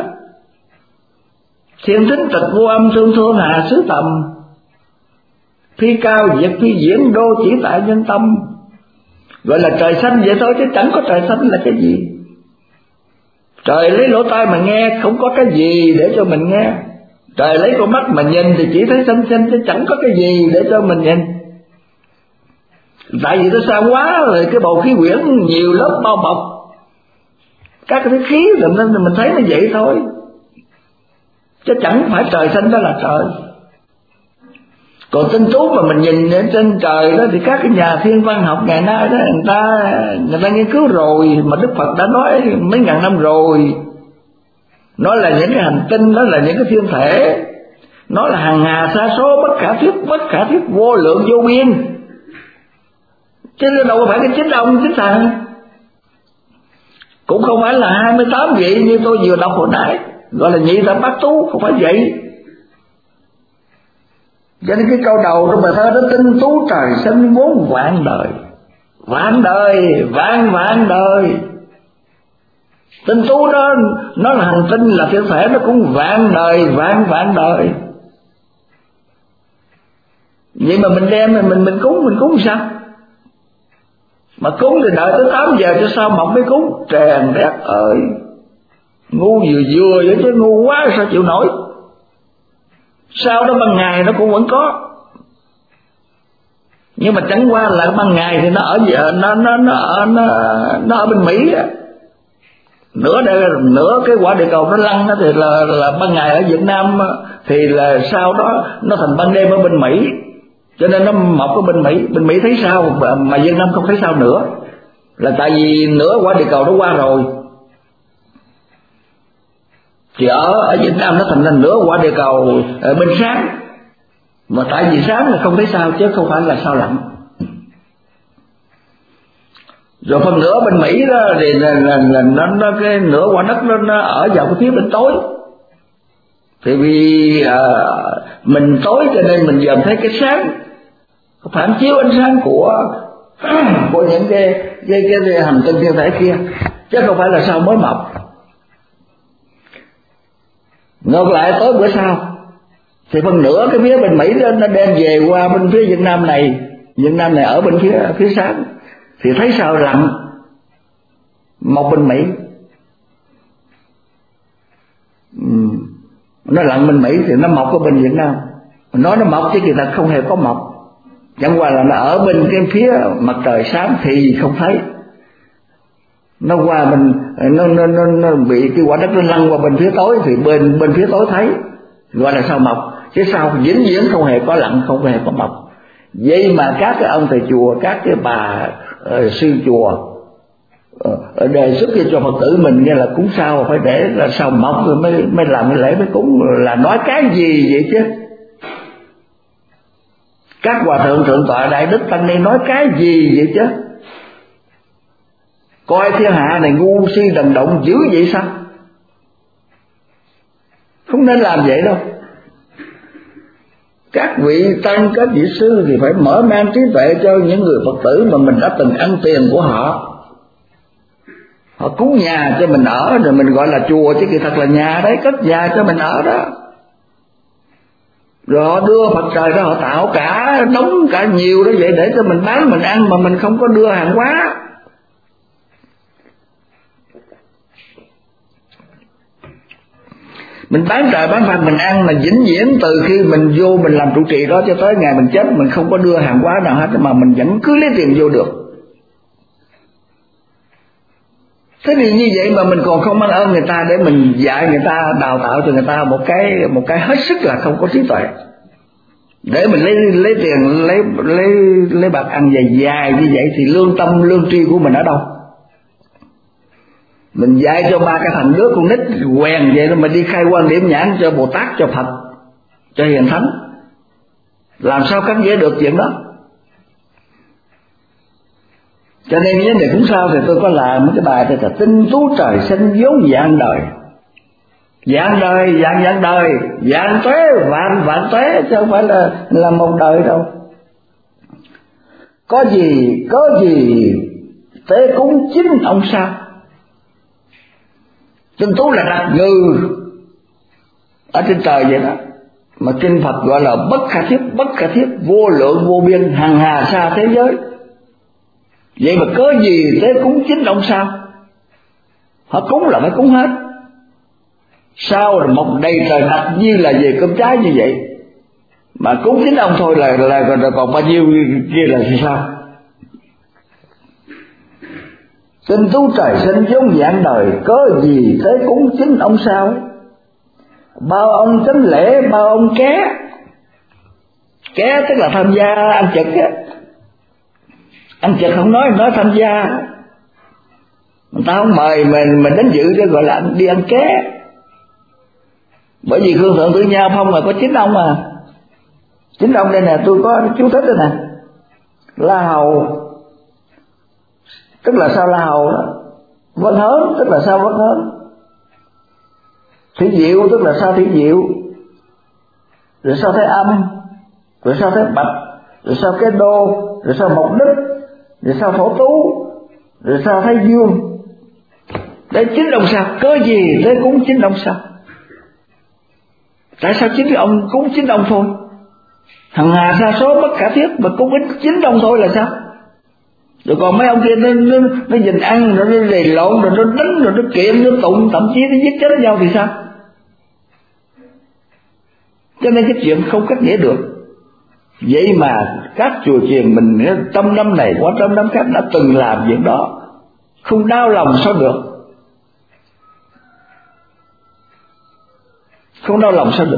Thiên thính tịch vô âm thương thương hà xứ tầm, phi cao diệt phi diễn đô chỉ tại nhân tâm. Gọi là trời xanh vậy thôi chứ chẳng có trời xanh là cái gì. Trời lấy lỗ tai mà nghe, không có cái gì để cho mình nghe. Trời lấy con mắt mà nhìn thì chỉ thấy xanh xanh chứ chẳng có cái gì để cho mình nhìn. Tại vì nó xa quá rồi, cái bầu khí quyển nhiều lớp bao bọc các cái khí, nên mình thấy nó vậy thôi, chứ chẳng phải trời xanh đó là trời. Còn tinh tú mà mình nhìn ở trên trời đó thì các cái nhà thiên văn học ngày nay đó, người ta người ta nghiên cứu rồi, mà Đức Phật đã nói mấy ngàn năm rồi. Nó là những cái hành tinh, nó là những cái thiên thể, nó là hàng hà sa số, bất khả thuyết, bất khả thuyết, vô lượng vô biên. Chứ đâu có phải cái chính ông chính thần, cũng không phải là hai mươi tám vị như tôi vừa đọc hồi nãy, gọi là nhị thập bát tú, không phải vậy. Cho nên cái câu đầu trong bài thơ đó, tinh tú trời xanh vốn vạn đời. Vạn đời, vạn vạn đời. Tinh tú đó nó là hành tinh, là thiên thể, nó cũng vạn đời, vạn vạn đời. Vậy mà mình đem mình mình cúng mình cúng sao? Mà cúng thì đợi tới tám giờ cho sao mọc mới cúng. Tràn rét ơi, ngu vừa vừa vậy chứ ngu quá sao chịu nổi. Sau đó ban ngày nó cũng vẫn có, nhưng mà chẳng qua là ban ngày thì nó ở nó nó nó ở nó, nó ở bên Mỹ á. Nửa đây, nửa cái quả địa cầu nó lăn đó thì là là ban ngày ở Việt Nam, thì là sau đó nó thành ban đêm ở bên Mỹ, cho nên nó mọc ở bên Mỹ. Bên Mỹ thấy sao mà Việt Nam không thấy sao nữa, là tại vì nửa quả địa cầu nó qua rồi. Thì ở ở Việt Nam nó thành là nửa quả địa cầu ở bên sáng, mà tại vì sáng là không thấy sao chứ không phải là sao lạnh. Rồi phần nửa bên Mỹ đó thì là, là, là nó, nó cái nửa quả đất nó, nó ở vào cái phía bên tối. Thì vì à, mình tối cho nên mình dòm thấy cái sáng phản chiếu ánh sáng của của những cái cái, cái, cái hành tinh thiên thể kia, chứ không phải là sao mới mọc. Ngược lại tối bữa sau thì phần nửa cái phía bên Mỹ đó nó đem về qua bên phía Việt Nam này, Việt Nam này ở bên phía phía sáng, thì thấy sao lạnh, mọc bên Mỹ. Ừ. Nó lặn bên Mỹ thì nó mọc ở bên Việt Nam. Nói nó mọc chứ kỳ thật không hề có mọc, chẳng qua là nó ở bên cái phía mặt trời sáng thì không thấy. Nó qua bên nó nó nó, nó bị cái quả đất nó lăn qua bên phía tối thì bên bên phía tối thấy, gọi là sao mọc. Chứ sao vĩnh viễn không hề có lặn, không hề có mọc. Vậy mà các cái ông thầy chùa, các cái bà uh, sư chùa uh, đề xuất cho Phật tử mình nghe là cúng sao phải để là sao mọc rồi mới mới làm cái lễ mới cúng, là nói cái gì vậy chứ? Các hòa thượng thượng tọa đại đức tăng ni nói cái gì vậy chứ? Coi thiên hạ này ngu si đần động dữ vậy sao? Không nên làm vậy đâu. Các vị tăng, các vị sư thì phải mở mang trí tuệ cho những người Phật tử mà mình đã từng ăn tiền của họ. Họ cúng nhà cho mình ở, rồi mình gọi là chùa chứ kỳ thật là nhà đấy, cất nhà cho mình ở đó. Rồi họ đưa Phật trời đó, họ tạo cả đống cả nhiều đó vậy để cho mình bán mình ăn, mà mình không có đưa hàng hóa. Mình bán trời bán Phật mình ăn, mà vĩnh viễn từ khi mình vô mình làm trụ trì đó cho tới ngày mình chết mình không có đưa hàng hóa nào hết, mà mình vẫn cứ lấy tiền vô được. Thế thì như vậy mà mình còn không mang ơn người ta để mình dạy người ta, đào tạo cho người ta một cái một cái hết sức là không có trí tuệ, để mình lấy lấy tiền lấy lấy lấy bạc ăn dài dài như vậy thì lương tâm lương tri của mình ở đâu? Mình dạy cho ba cái thằng đứa con nít quèn vậy đó, mà đi khai quan điểm nhãn cho Bồ Tát, cho Phật, cho Hiền Thánh, làm sao cắn dễ được chuyện đó? Cho nên vấn đề cúng sao thì tôi có làm cái bài tên là tinh tú trời sinh vốn dạng đời. Dạng đời, dạng dạng đời, dạng tuế, vạn vạn tuế, chứ không phải là là một đời đâu. Có gì, có gì tế cúng chính ông sao? Tinh tú là đặt ngư ở trên trời vậy đó, mà kinh Phật gọi là bất khả thiết, bất khả thiết, vô lượng vô biên, hằng hà xa thế giới. Vậy mà cớ gì tế cúng chính ông sao? Họ cúng là phải cúng hết. Sao là một đầy trời đặt như là về cơm trái như vậy, mà cúng chính ông thôi là là, là còn bao nhiêu kia là sao? Tinh tú trời sinh vốn dạng đời, cớ gì tế cúng chính ông sao? Bao ông chánh lễ, bao ông ké. Ké tức là tham gia ăn trực á. Ăn trực không nói, nói tham gia. Người ta không mời mình mình đến dự cho gọi là đi ăn ké. Bởi vì Khương Thượng Tử Nha Phong là có chín ông mà. Chín ông đây nè, tôi có chú thích đây nè. La Hầu tức là sao La Hầu đó. Vân Hớn tức là sao Vân Hớn. Thủy Diệu tức là sao Thủy Diệu. Rồi sao Thái Âm, rồi sao Thái Bạch, rồi sao Cái Đô, rồi sao Mộc Đức, rồi sao Thổ Tú, rồi sao Thái Dương. Đấy chính ông sao? Cớ gì tới cúng chính ông sao? Tại sao chính ông cúng chính ông thôi? Hằng hà sa số bất khả thiết, mà cúng chính ông thôi là sao? Rồi còn mấy ông kia nó nó, nó giành ăn, rồi nó lầy lộn, rồi nó đánh, rồi nó kiện, nó tụng, thậm chí nó giết chết nhau thì sao? Cho nên cái chuyện không cách nghĩa được. Vậy mà các chùa chiền mình trăm năm này qua trăm năm khác đã từng làm việc đó, không đau lòng sao được? Không đau lòng sao được?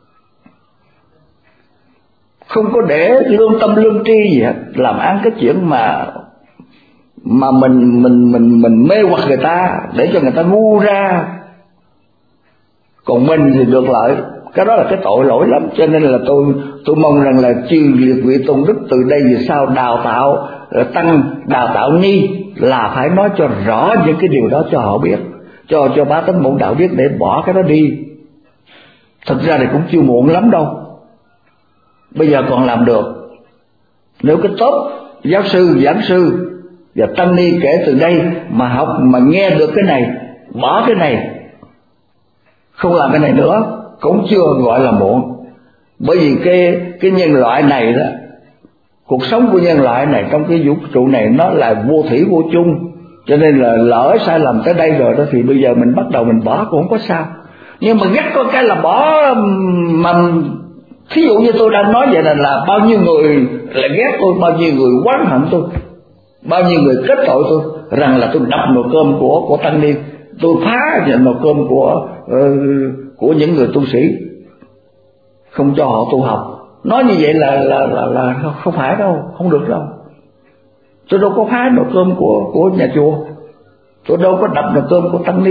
Không có để lương tâm lương tri gì hết, làm ăn cái chuyện mà mà mình mình mình mình mê hoặc người ta để cho người ta ngu ra, còn mình thì được lợi. Cái đó là cái tội lỗi lắm. Cho nên là tôi tôi mong rằng là chư liệt vị tôn đức từ đây về sau đào tạo tăng, đào tạo ni là phải nói cho rõ những cái điều đó cho họ biết, cho cho bá tánh bổn đạo biết để bỏ cái đó đi. Thực ra thì cũng chưa muộn lắm đâu, bây giờ còn làm được. Nếu cái tốt giáo sư, giảng sư và tăng ni kể từ đây mà học, mà nghe được cái này, bỏ cái này, không làm cái này nữa, cũng chưa gọi là muộn. Bởi vì cái cái nhân loại này đó, cuộc sống của nhân loại này trong cái vũ trụ này nó là vô thủy vô chung, cho nên là lỡ sai lầm tới đây rồi đó thì bây giờ mình bắt đầu mình bỏ cũng không có sao. Nhưng mà ghét có cái là bỏ mà thí dụ như tôi đang nói vậy là, là bao nhiêu người là ghét tôi, bao nhiêu người oán hận tôi, bao nhiêu người kết tội tôi rằng là tôi đập nồi cơm của của tăng ni, tôi phá nồi cơm của uh, của những người tu sĩ, không cho họ tu học. Nói như vậy là là là, là không phải đâu, không được đâu. Tôi đâu có phá nồi cơm của của nhà chùa, tôi đâu có đập nồi cơm của tăng ni.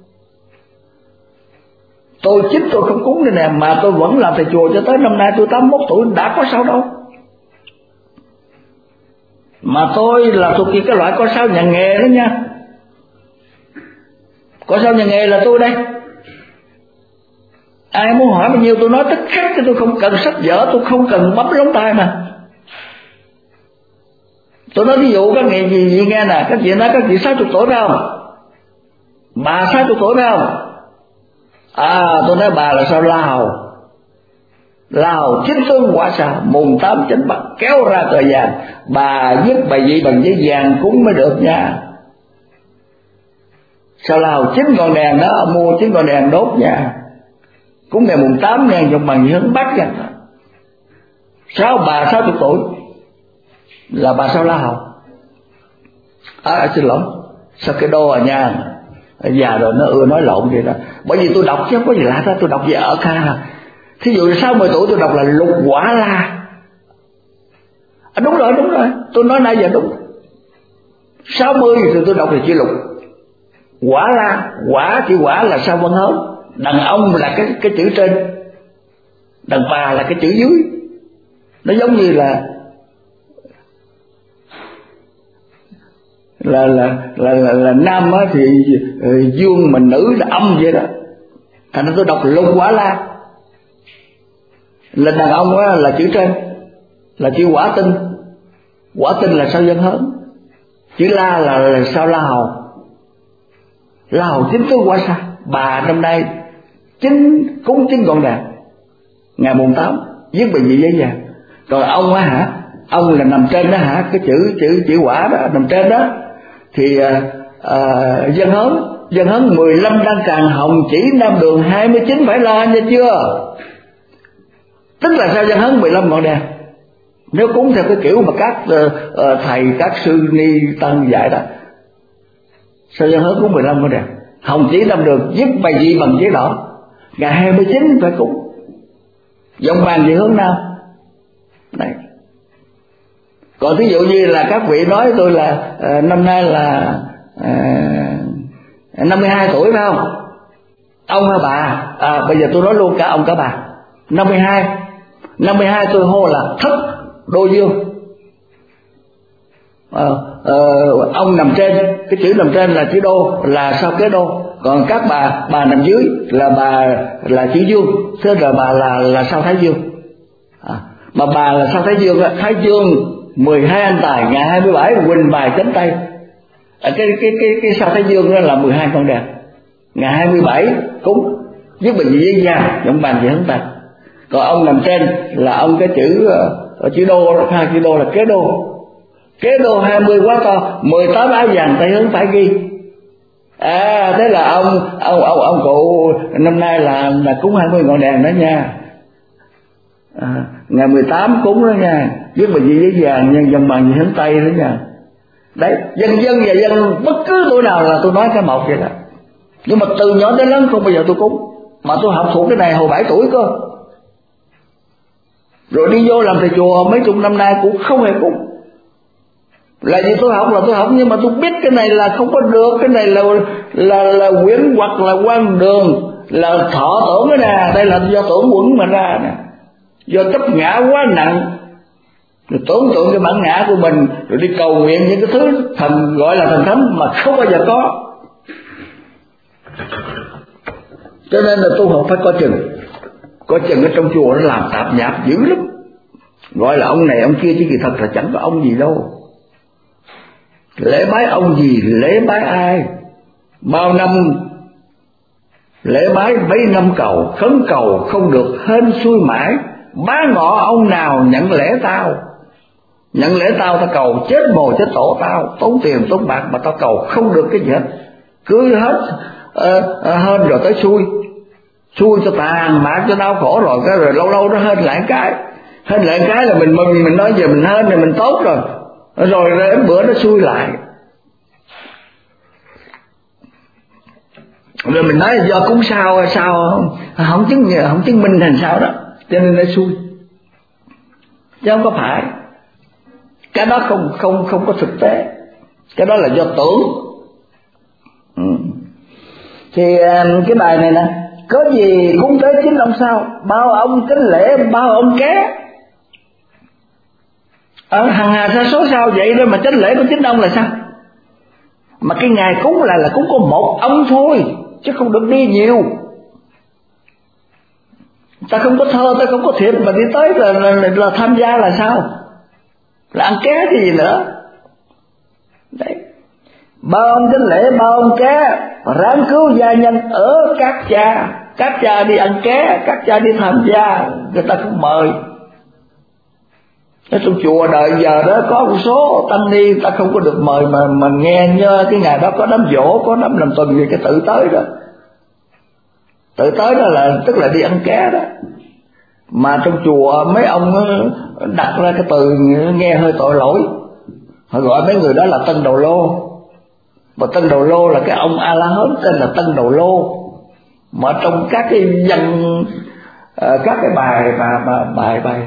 Tôi chính tôi không cúng đây nè, mà tôi vẫn làm thầy chùa cho tới năm nay tôi tám mươi mốt tuổi, đã có sao đâu. Mà tôi là thuộc về cái loại có sao nhà nghề đó nha. Có sao nhà nghề là tôi đây. Ai muốn hỏi bao nhiêu tôi nói tất khắc, chứ tôi không cần sách vở, tôi không cần bấm lóng tay mà. Tôi nói ví dụ các nghề gì, gì nghe nè, các chị nói các chị sáu mươi tuổi phải không? Bà sáu mươi tuổi phải không? À, tôi nói bà là sao Lào, Lào chính tướng quả sao, mùng tám chính bắt kéo ra cờ vàng, bà viết bài gì bằng giấy vàng cúng mới được nha. Sao Lào chín ngọn đèn đó, mua chín ngọn đèn đốt nha, cúng ngày mùng tám ngàn trong bằng hướng Bắc nha. Sao bà sáu mươi tuổi là bà sao Lào? À xin lỗi, sao cái đô à nha, già rồi nó ưa nói lộn vậy đó. Bởi vì tôi đọc chứ không có gì lạ đó, tôi đọc về ở ca. Thí dụ sáu mươi tuổi tôi đọc là Lục Quả La. À, đúng rồi, đúng rồi, tôi nói nãy giờ đúng. sáu mươi thì tôi đọc là chữ Lục. Quả La, quả chữ quả là sao Văn Hớn, đàn ông là cái cái chữ trên, đàn bà là cái chữ dưới. Nó giống như là là là là là, là nam á thì uh, dương mà nữ là âm vậy đó. Thành ra tôi đọc Lục Quả La là đàn ông á là chữ trên, là chữ quả tinh. Quả tinh là sao Văn Hớn, chữ La là, là sao La Hầu. La Hầu chính tướng quả sao. Bà năm nay chính cúng chính ngọn đèn ngày mùng tám, viết bài gì giấy vàng. Còn ông á hả, ông là nằm trên đó hả, cái chữ chữ chữ quả đó nằm trên đó thì uh, uh, Văn Hớn, Văn Hớn mười lăm đăng tràng hồng chỉ nam đường hai mươi chín phải lo nha chưa. Tức là sao Văn Hớn mười lăm ngọn đèn. Nếu cúng theo cái kiểu mà các uh, uh, thầy, các sư ni tăng dạy đó, sao Văn Hớn cúng mười lăm ngọn đèn hồng chỉ nam đường, viết bài gì bằng giấy đỏ, ngày hai mươi chín phải cúng, dòng bàn gì hướng nam. Đấy. Còn thí dụ như là các vị nói tôi là uh, năm nay là uh, năm mươi hai tuổi phải không? Ông hay bà? À, bây giờ tôi nói luôn cả ông cả bà. năm mươi hai, năm mươi hai tôi hô là Thất Đô Dương. Uh, uh, ông nằm trên, cái chữ nằm trên là chữ đô, là sao kế đô. Còn các bà, bà nằm dưới là bà là chữ dương, thế là bà là là sao Thái Dương. À, mà bà là sao Thái Dương, Thái Dương mười hai anh tài, ngày hai mươi bảy Quỳnh bài chánh tây. À, cái cái cái cái sao Thái Dương đó là mười hai con đèn, ngày hai mươi bảy cúng viết bằng gì giấy vàng, giống bàn gì hướng tây. Còn ông nằm trên là ông cái chữ uh, chữ đô, hai chữ đô là kế đô. Kế đô hai mươi quá to, mười tám áo vàng tay hướng phải ghi. À thế là ông ông ông ông cụ năm nay là là cúng hai mươi ngọn đèn đó nha. À, ngày mười tám cúng đó nha, viết bằng gì giấy vàng nhân dân bằng gì hướng tây đó nha. Đấy, dân dân và dân bất cứ tuổi nào là tôi nói cái một vậy đó. Nhưng mà từ nhỏ đến lớn không bao giờ tôi cúng, mà tôi học thuộc cái này hồi bảy tuổi cơ. Rồi đi vô làm thầy chùa mấy chục năm nay cũng không hề cúng. Là vì tôi học là tôi học, nhưng mà tôi biết cái này là không có được, cái này là là là quyển hoặc là quan đường, là thọ tưởng cái nè, đây là do tưởng quẩn mà ra nè, do chấp ngã quá nặng, rồi tưởng tượng cái bản ngã của mình, rồi đi cầu nguyện những cái thứ thần gọi là thần thánh mà không bao giờ có. Cho nên là tu học phải có chừng, có chừng ở trong chùa nó làm tạp nhạp dữ lắm, gọi là ông này ông kia chứ kỳ thật là chẳng có ông gì đâu. Lễ bái ông gì, lễ bái ai, bao năm lễ bái mấy năm cầu, khấn cầu không được, hên xuôi mãi, bá ngọ ông nào nhận lễ tao. Nhận lễ tao tao cầu chết mồ chết tổ tao, tốn tiền tốn bạc mà tao cầu không được cái gì hết. Cứ hết uh, uh, hên rồi tới xui, xui cho tàn mạc cho đau khổ rồi cái rồi lâu lâu nó hên lại cái, hên lại cái là mình mừng, mình nói giờ mình hên rồi mình tốt rồi, rồi đến bữa nó xui lại. Rồi mình nói do cúng sao hay sao không, không chứng không chứng minh thành sao đó, cho nên nó xui, chứ không có phải. Cái đó không không không có thực tế, cái đó là do tưởng. Ừ. Thì cái bài này nè, có gì cúng tế chính ông sao, bao ông kính lễ bao ông ké. Ở hằng hà sa số sao vậy đó mà chánh lễ của chính ông là sao? Mà cái ngày cúng là là cúng có một ông thôi, chứ không được đi nhiều. Ta không có thơ, ta không có thiệp mà đi tới là, là, là, là tham gia là sao? Là ăn ké cái gì nữa? Đấy. Bao ông chánh lễ bao ông ké, ráng cứu gia nhân ở các cha. Các cha đi ăn ké, các cha đi tham gia, người ta không mời. Ở trong chùa đời giờ đó có một số tăng ni ta không có được mời mà mà nghe nhớ cái ngày đó có đám dỗ, có đám làm tuần gì cái tự tới đó. Tự tới đó là tức là đi ăn ké đó. Mà trong chùa mấy ông đặt ra cái từ nghe hơi tội lỗi, họ gọi mấy người đó là tân đầu lô. Và tân đầu lô là cái ông A La Hớn tên là tân đầu lô. Mà trong các cái văn các cái bài mà, mà bài bài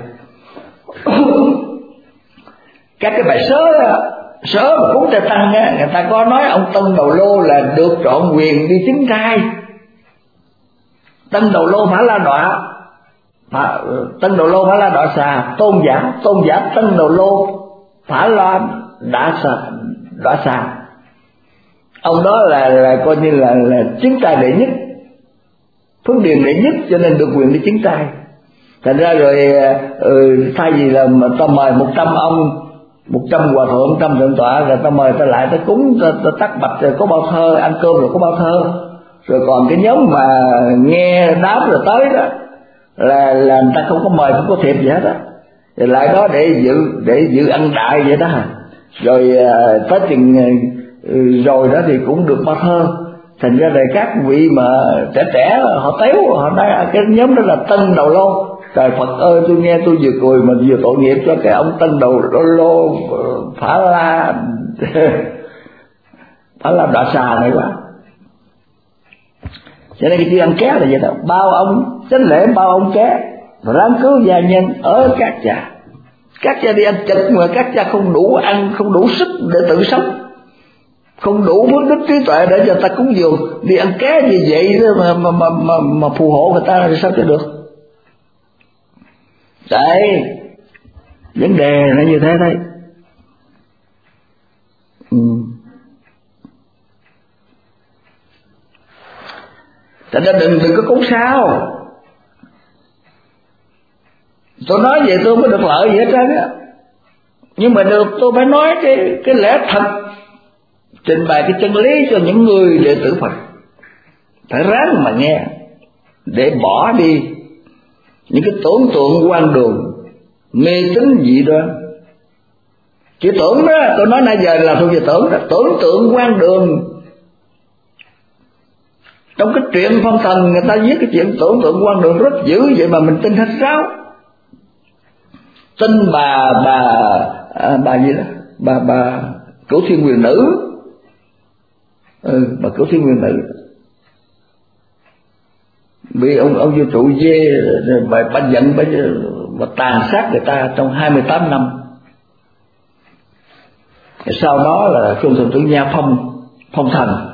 các cái bài sớ sớ mà cúng trai tăng á, người ta có nói ông tân đầu lô là được trọn quyền đi chứng trai. Tân đầu lô phải la đọa, phải, tân đầu lô phải la đọa xà, tôn giả tôn giả tân đầu lô phải la đã xà đọa xà. Ông đó là là coi như là là chứng trai đệ nhất, phước điền đệ nhất, cho nên được quyền đi chứng trai. Thành ra rồi ừ, thay vì là mà ta mời một trăm ông, một trăm hòa thượng, một trăm thượng tọa, rồi ta mời ta lại ta cúng, ta, ta tắt bạch rồi có bao thơ, ăn cơm rồi có bao thơ, rồi còn cái nhóm mà nghe đáp rồi tới đó là là người ta không có mời, không có thiệp gì hết á, rồi lại đó để dự để dự ăn đại vậy đó. Rồi tới chừng rồi đó thì cũng được bao thơ. Thành ra là các vị mà trẻ trẻ họ téo, họ nói cái nhóm đó là tân đầu lô. Trời Phật ơi, tôi nghe tôi vừa cười mà vừa tội nghiệp cho cái ông tân đầu lô phá la phá la đọa xà này quá. Cho nên cái chữ ăn ké là vậy đó, bao ông chánh lễ bao ông ké, ráng cứu gia nhân ở các cha. Các cha đi ăn chật mà các cha không đủ ăn, không đủ sức để tự sống, không đủ phước đức trí tuệ để cho ta cúng dường, đi ăn ké gì vậy mà mà mà mà, mà phù hộ người ta thì sao cho được? Đấy, vấn đề là như thế đấy. Ừ. Cho nên đừng đừng có cúng sao. Tôi nói vậy tôi không có được lợi gì hết trơn á, nhưng mà được tôi phải nói cái cái lẽ thật, trình bày cái chân lý cho những người đệ tử Phật, phải ráng mà nghe để bỏ đi những cái tưởng tượng quan đường, mê tín dị đoan, Chữ tưởng đó, tôi nói nãy giờ là thuộc về tưởng đó. Tưởng tượng quan đường. Trong cái truyện phong thần người ta viết cái chuyện tưởng tượng quan đường rất dữ, vậy mà mình tin hết ráo. Tin bà bà à, bà gì đó, bà bà Cửu Thiên Quyền Nữ. Ừ, bà Cửu Thiên Quyền Nữ bị ông ông vũ trụ dê, bà, bà giận bà, bà tàn sát người ta trong hai mươi tám năm. Sau đó là Khương Thượng Tử Nha phong phong thần.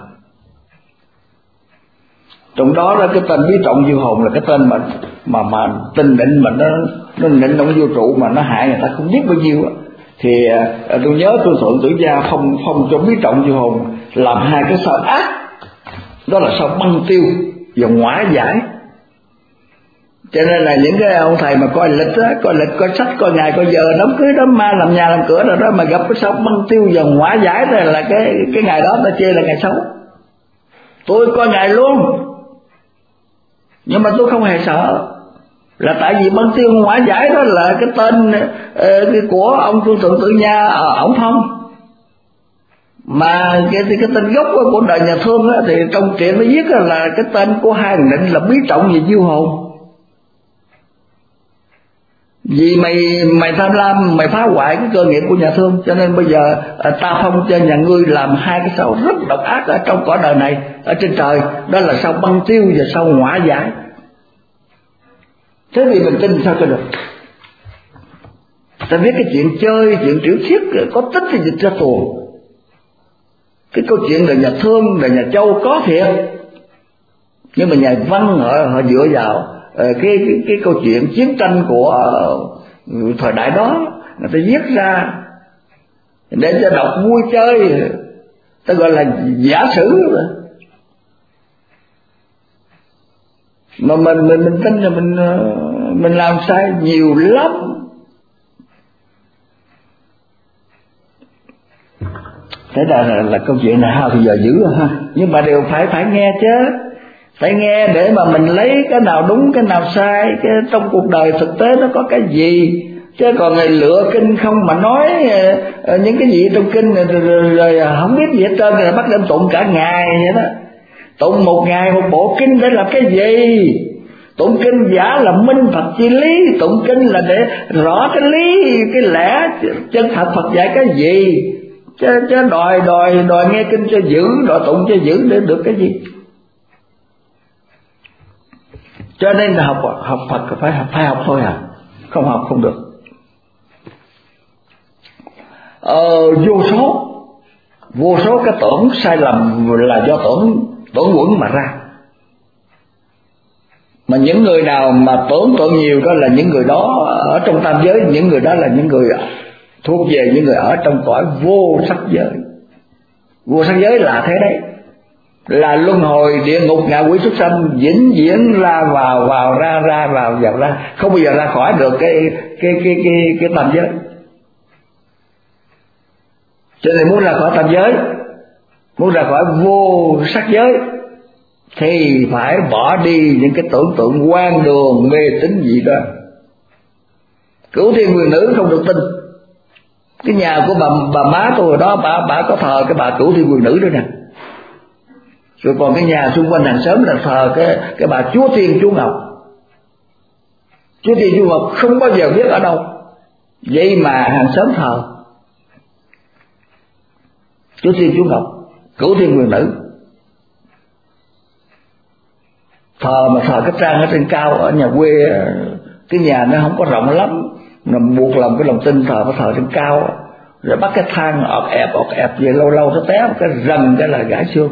Trong đó là cái tên Bí Trọng Diêu Hồn là cái tên mà mà mà tinh định mà nó nó nịnh ông vũ trụ mà nó hại người ta không biết bao nhiêu á. Thì à, tôi nhớ Khương Thượng Tử Nha phong phong cho Bí Trọng Diêu Hồn làm hai cái sao ác, đó là sao băng tiêu và ngõa giải. Cho nên là những cái ông thầy mà coi lịch á, coi lịch, coi sách, coi ngày, coi giờ đám cưới, đám ma, làm nhà làm cửa rồi đó, mà gặp cái sao băng tiêu và ngõa giải này là cái cái ngày đó ta chê là ngày xấu. Tôi coi ngày luôn, nhưng mà tôi không hề sợ, là tại vì băng tiêu ngõa giải đó là cái tên uh, của ông Khương Thượng Tử Nha ở ổng phong. Mà cái, cái tên gốc của đời nhà Thương á, thì trong truyện nó viết là cái tên của hai người định là Bí Trọng và Diêu Hồn. Vì mày mày tham lam, mày phá hoại cái cơ nghiệp của nhà Thương, cho nên bây giờ ta phong cho nhà ngươi làm hai cái sao rất độc ác ở trong cõi đời này, ở trên trời, đó là sao băng tiêu và sao ngõa giải. Thế thì mình tin sao cho được? Ta viết cái chuyện chơi, chuyện tiểu thuyết có tích thì dịch ra tuồng. Cái câu chuyện là nhà Thương, là nhà Châu có thiệt, nhưng mà nhà văn họ, họ dựa vào cái, cái cái câu chuyện chiến tranh của thời đại đó, người ta viết ra để cho đọc vui chơi, ta gọi là giả sử. Mà mình mình mình tin là mình mình làm sai nhiều lắm. Thế là, là là câu chuyện này hao thì giờ dữ ha, nhưng mà đều phải phải nghe chứ, phải nghe để mà mình lấy cái nào đúng cái nào sai, cái trong cuộc đời thực tế nó có cái gì. Chứ còn người lựa kinh không mà nói uh, những cái gì trong kinh rồi, rồi, rồi không biết gì hết trơn, rồi bắt đem tụng cả ngày vậy đó. Tụng một ngày một bộ kinh để làm cái gì? Tụng kinh giả là minh Phật chi lý, tụng kinh là để rõ cái lý, cái lẽ chân thật Phật dạy cái gì. Chứ, chứ đòi đòi đòi nghe kinh cho giữ, đòi tụng cho giữ để được cái gì? Cho nên là học học Phật phải học phải học thôi à, không học không được. Ờ, vô số vô số cái tưởng sai lầm là do tưởng tưởng quẩn mà ra. Mà những người nào mà tưởng tượng nhiều đó là những người đó ở trong tam giới, những người đó là những người thuộc về những người ở trong cõi vô sắc giới. Vô sắc giới là thế đấy, là luân hồi địa ngục ngạ quỷ súc sanh, vĩnh viễn ra vào vào ra ra vào vào ra, không bao giờ ra khỏi được cái cái cái cái cái tam giới. Cho nên muốn ra khỏi tam giới, muốn ra khỏi vô sắc giới thì phải bỏ đi những cái tưởng tượng hoang đường mê tín gì đó. Cửu Thiên Quyền Nữ không được tin. Cái nhà của bà bà má tôi hồi đó, bà bà có thờ cái bà Cửu Thiên Quyền Nữ đó nè. Rồi còn cái nhà xung quanh hàng xóm là thờ cái cái bà Chúa Thiên Chúa Ngọc. Chúa Thiên Chúa Ngọc không bao giờ biết ở đâu, vậy mà hàng xóm thờ Chúa Thiên Chúa Ngọc, Cửu Thiên Quyền Nữ. Thờ mà thờ cái trang ở trên cao, ở nhà quê cái nhà nó không có rộng lắm, mà buộc lòng cái lòng tin thờ phải thờ trên cao, rồi bắt cái thang ọt ẹp ọt ẹp vậy, lâu lâu nó té một cái rầm cái là gãy xương.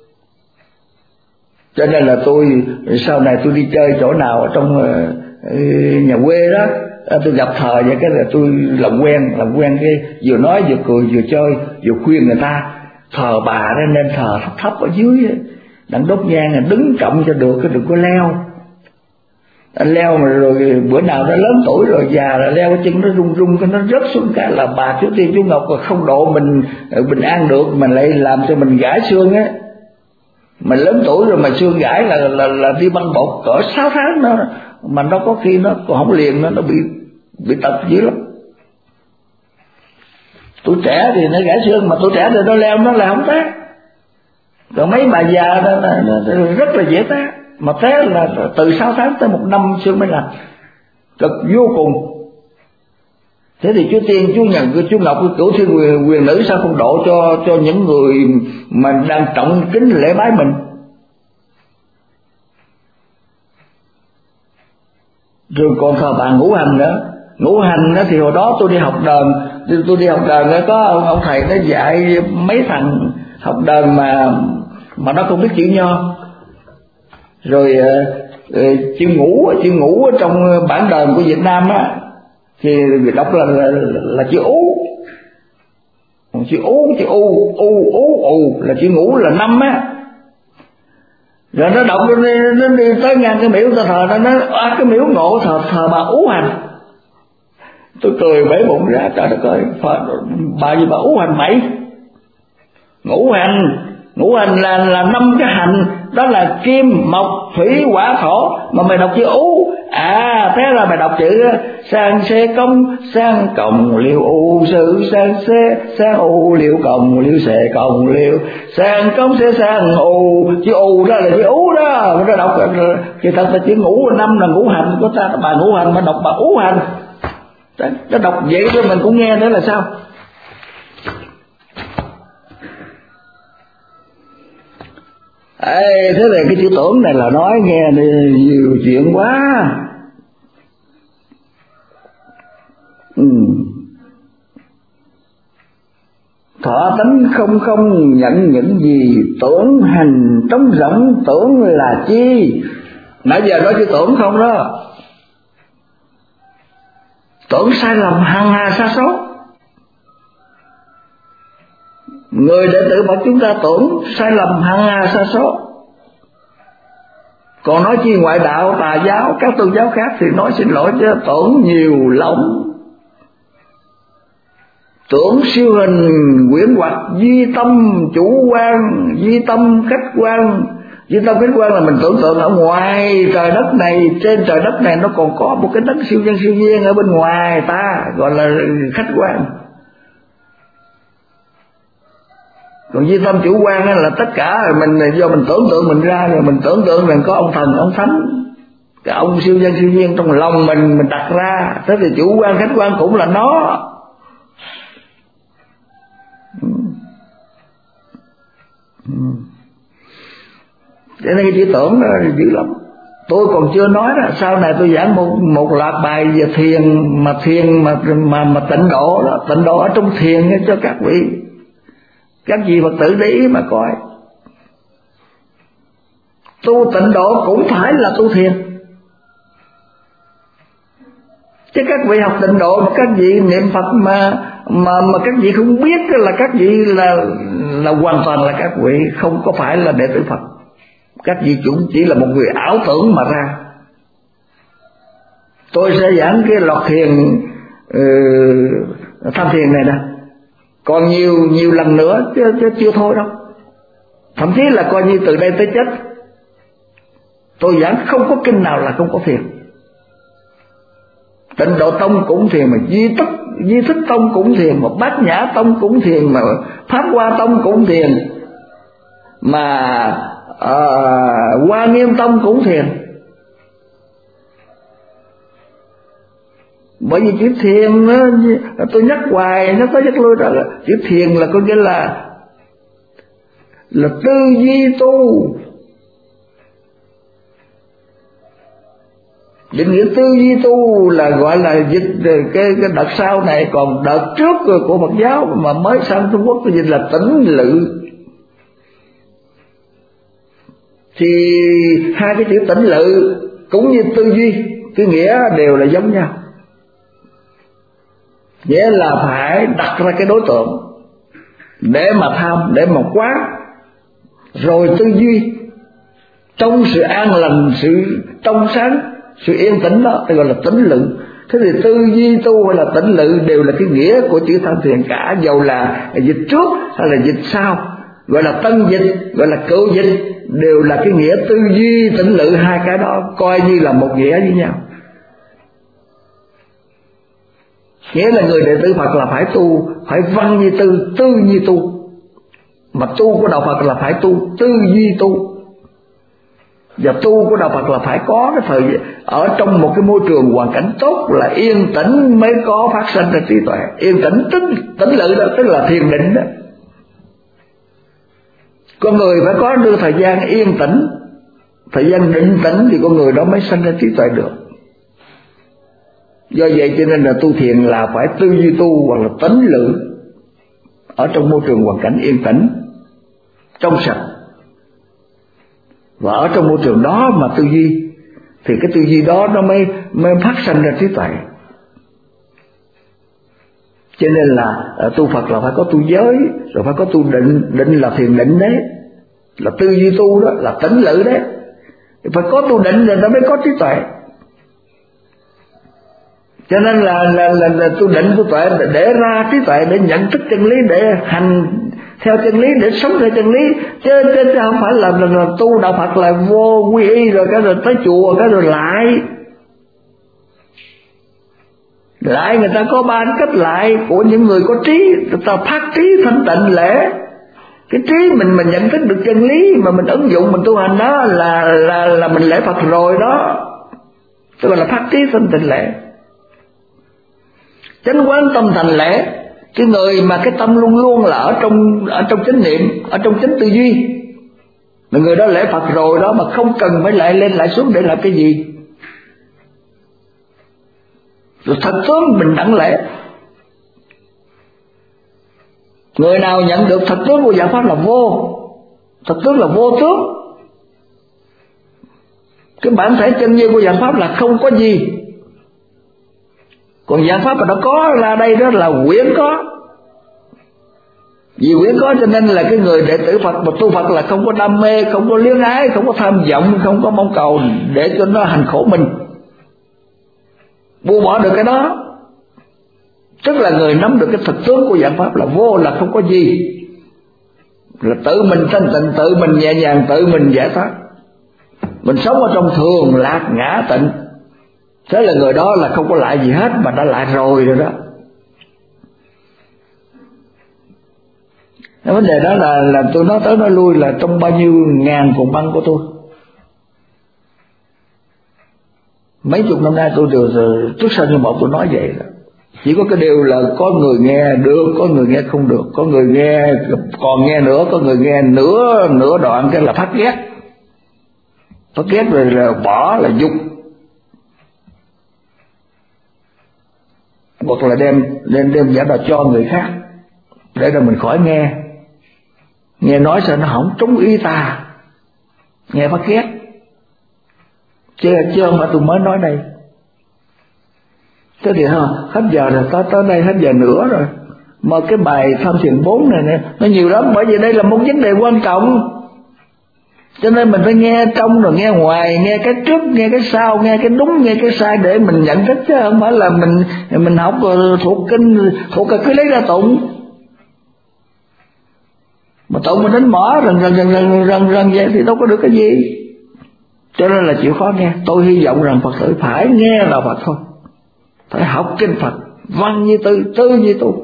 Cho nên là tôi sau này tôi đi chơi chỗ nào ở trong nhà quê đó, tôi gặp thờ vậy cái là tôi làm quen làm quen cái vừa nói vừa cười vừa chơi vừa khuyên người ta thờ bà đó nên thờ thấp thấp ở dưới, đặng đốt nhang là đứng trọng cho được, cái đừng có leo. Anh leo mà rồi bữa nào nó lớn tuổi rồi già là leo cái chân nó rung rung cái nó rớt xuống cái là bà Chúa Thiên Chúa Ngọc không độ mình bình an được, mà lại làm cho mình gãy xương á. Mình lớn tuổi rồi mà xương gãy là là, là đi băng bột cỡ sáu tháng đó, mà nó có khi nó còn không liền, nó nó bị bị tật dữ lắm. Tuổi trẻ thì nó gãy xương, mà tuổi trẻ thì nó leo nó là không té. Còn mấy bà già đó, nó, nó, nó rất là dễ té, mà té là từ sáu tháng tới một năm xương mới lành, cực vô cùng. Thế thì Chúa Tiên, Chúa Nhật, Chúa Ngọc, Cửu Thiên quyền, quyền nữ sao không độ cho cho những người mà đang trọng kính lễ bái mình? Rồi còn thờ bà ngũ hành nữa. Ngũ hành đó thì hồi đó tôi đi học đờn, tôi đi học đờn đó, có ông, ông thầy nó dạy mấy thằng học đờn mà mà nó không biết chữ nho. Rồi uh, chữ ngũ, chữ ngũ ở trong bản đờn của Việt Nam á thì đọc là là, là chữ ú. Chữ ú, chữ u, u, ú, u là chữ ngũ là năm á. Rồi nó đọc nó đi, nó đi tới ngang cái miễu ta thờ nó nói à, cái miễu ngộ thờ thờ bà ú hành. Tôi cười bể bụng ra, trời đất ơi, bà gì bà ú hành mày? Ngũ hành, ngũ hành là là năm cái hành, đó là kim, mộc, thủy, hỏa, thổ, mà mày đọc chữ ú. À thế là mày đọc chữ sang xê công, sang cộng liêu u sự, sang xê, sang u liêu cộng liêu xê cộng liêu, sang công xê sang u, chữ u đó là chữ ú đó. Nó đọc thì thật là chữ ngũ năm là ngũ hành của ta, bà ngũ hành mà đọc bà ú hành. Nó đọc vậy cho mình cũng nghe nữa là sao? Ê, thế này cái chữ tưởng này là nói nghe nhiều chuyện quá. Ừ. Thọ tánh không không nhận những gì, tưởng hành trống rỗng, tưởng là chi? Nãy giờ nói chữ tưởng không đó. Tưởng sai lầm hằng hà sa số. Người đệ tử Phật chúng ta tưởng sai lầm hằng hà sa số. Còn nói chi ngoại đạo, tà giáo, các tôn giáo khác thì nói xin lỗi chứ tưởng nhiều lắm. Tưởng siêu hình quyển hoặc, duy tâm chủ quan, duy tâm khách quan. Duy tâm khách quan là mình tưởng tượng ở ngoài trời đất này, trên trời đất này nó còn có một cái đất siêu nhân siêu nhiên ở bên ngoài ta, gọi là khách quan. Còn duy tâm chủ quan là tất cả mình do mình tưởng tượng mình ra, rồi mình tưởng tượng rằng có ông thần, ông thánh, cái ông siêu nhân siêu nhiên trong lòng mình mình đặt ra. Thế thì chủ quan khách quan cũng là nó. Cho nên cái chữ tưởng đó dữ lắm. Tôi còn chưa nói đó, sau này tôi giảng một một loạt bài về thiền, mà thiền mà mà mà tịnh độ đó, tịnh độ ở trong thiền cho các vị, các vị Phật tử để ý mà coi. Tu tịnh độ cũng phải là tu thiền. Chứ các vị học tịnh độ mà các vị niệm Phật mà mà mà các vị không biết là các vị là là hoàn toàn là các vị không có phải là đệ tử Phật. Các vị cũng chỉ là một người ảo tưởng mà ra. Tôi sẽ giảng cái loạt thiền uh, tham thiền này nè, còn nhiều nhiều lần nữa chứ, chứ chưa thôi đâu. Thậm chí là coi như từ đây tới chết tôi giảng không có kinh nào là không có thiền. Tịnh Độ Tông cũng thiền, mà Di Tích Di Thích Tông cũng thiền, mà Bát Nhã Tông cũng thiền, mà Pháp Hoa Tông cũng thiền, mà à, Hoa Nghiêm Tông cũng thiền. Bởi vì chữ thiền đó, tôi nhắc hoài, nhắc tới nhắc lui đó, là chữ thiền là có nghĩa là là tư duy tu. Định nghĩa tư duy tu là gọi là dịch cái cái đợt sau này, còn đợt trước của Phật giáo mà mới sang Trung Quốc tôi dịch là tĩnh lự. Thì hai cái chữ tĩnh lự cũng như tư duy, cái nghĩa đều là giống nhau. Nghĩa là phải đặt ra cái đối tượng để mà tham, để mà quán, rồi tư duy trong sự an lành, sự trong sáng, sự yên tĩnh đó thì gọi là tĩnh lự. Thế thì tư duy tu hay là tĩnh lự đều là cái nghĩa của chữ tham thiền cả, dầu là dịch trước hay là dịch sau, gọi là tân dịch, gọi là cựu dịch, đều là cái nghĩa tư duy tĩnh lự. Hai cái đó coi như là một nghĩa với nhau. Nghĩa là người đệ tử Phật là phải tu, phải văn như tư, tư như tu. Mà tu của đạo Phật là phải tu, tư duy tu. Và tu của đạo Phật là phải có cái thời ở trong một cái môi trường hoàn cảnh tốt, là yên tĩnh mới có phát sinh ra trí tuệ. Yên tĩnh tức tĩnh lự đó, tức là thiền định đó. Con người phải có đưa thời gian yên tĩnh, thời gian định tĩnh thì con người đó mới sinh ra trí tuệ được. Do vậy cho nên là tu thiền là phải tư duy tu hoặc là tĩnh lự ở trong môi trường hoàn cảnh yên tĩnh, trong sạch. Và ở trong môi trường đó mà tư duy thì cái tư duy đó nó mới mới phát sinh ra trí tuệ. Cho nên là tu Phật là phải có tu giới, rồi phải có tu định. Định là thiền định đấy, là tư duy tu đó, là tĩnh lự đấy. Phải có tu định rồi nó mới có trí tuệ. Cho nên là là, là, là tu định tu tuệ để ra trí tuệ, để nhận thức chân lý, để hành theo chân lý, để sống theo chân lý. Chứ, chứ, chứ không phải là, là, là tu đạo Phật là vô quy y rồi cái rồi tới chùa cái rồi lại lại người ta có ba cách lại của những người có trí. Người ta phát trí thanh tịnh lễ. Cái trí mình mình nhận thức được chân lý mà mình ứng dụng mình tu hành đó là là là mình lễ Phật rồi đó. Tức là, là phát trí thanh tịnh lễ. Chánh quán tâm thành lễ. Cái người mà cái tâm luôn luôn là ở trong ở trong chánh niệm, ở trong chánh tư duy, là người đó lễ Phật rồi đó, mà không cần phải lại lên lại xuống để làm cái gì. Rồi thật tướng bình đẳng lễ. Người nào nhận được thật tướng của dạng pháp là vô. Thật tướng là vô tướng. Cái bản thể chân như của dạng pháp là không có gì. Còn dạng pháp mà nó có là đây đó là quyển có. Vì quyển có cho nên là cái người đệ tử Phật mà tu Phật là không có đam mê, không có luyến ái, không có tham vọng, không có mong cầu để cho nó hành khổ mình. Buông bỏ được cái đó, tức là người nắm được cái thực tướng của dạng pháp là vô, là không có gì, là tự mình thanh tịnh, tự mình nhẹ nhàng, tự mình giải thoát. Mình sống ở trong thường lạc ngã tịnh. Thế là người đó là không có lại gì hết, mà đã lại rồi rồi đó. Cái vấn đề đó là, là tôi nói tới nói lui là trong bao nhiêu ngàn cuộn băng của tôi. Mấy chục năm nay tôi đều trước sau như một tôi nói vậy đó. Chỉ có cái điều là có người nghe được, có người nghe không được, có người nghe còn nghe nữa, có người nghe nửa nửa đoạn cái là phát ghét. Phát ghét rồi là bỏ, là dục. Hoặc là đem đem đem giả đò cho người khác để rồi mình khỏi nghe. Nghe nói sao nó không trúng ý ta, nghe phát ghét. Chứ, chứ không phải tôi mới nói đây. Thế thì ha, hết giờ rồi, tới tới đây hết giờ nữa rồi. Mà cái bài tham thiền bốn này nè, nó nhiều lắm, bởi vì đây là một vấn đề quan trọng. Cho nên mình phải nghe trong rồi nghe ngoài, nghe cái trước, nghe cái sau, nghe cái đúng, nghe cái sai để mình nhận thức, chứ không phải là mình mình học thuộc kinh, thuộc cái cứ lấy ra tụng. Mà tụng mình đánh mỏ rần rần rần rần rần rần vậy thì đâu có được cái gì. Cho nên là chịu khó nghe. Tôi hy vọng rằng Phật tử phải nghe là Phật thôi, phải học kinh Phật, văn như tư, tư như tu.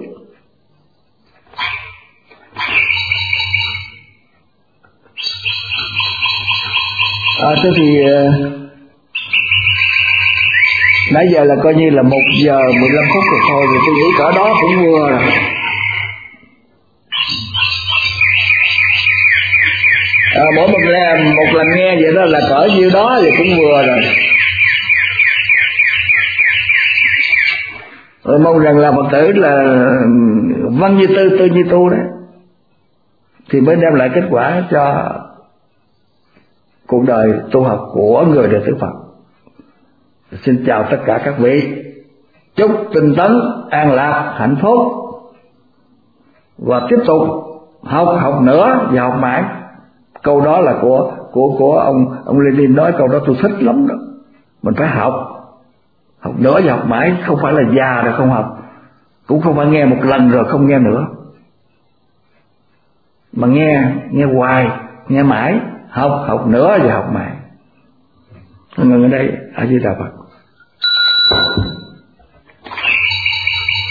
À, thế thì nãy giờ là coi như là một giờ mười lăm phút rồi thôi, thì tôi nghĩ cỡ đó cũng vừa rồi. À, mỗi một lần một lần nghe vậy đó là cỡ nhiêu đó thì cũng vừa rồi. Rồi mong rằng là Phật tử là văn như tư, tư như tu đấy, thì mới đem lại kết quả cho cuộc đời tu học của người đệ tử Phật. Xin chào tất cả các vị, chúc tinh tấn, an lạc, hạnh phúc, và tiếp tục học học nữa và học mãi. Câu đó là của của của ông ông Lenin nói, câu đó tôi thích lắm đó. Mình phải học, học nữa và học mãi, không phải là già rồi không học, cũng không phải nghe một lần rồi không nghe nữa, mà nghe nghe hoài, nghe mãi, học học nữa và học mãi. Ngừng ở đây, A Di Đà Phật.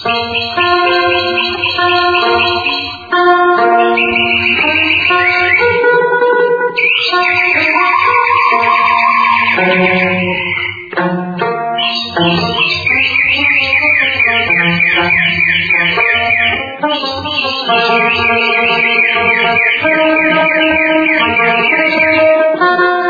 Thank you.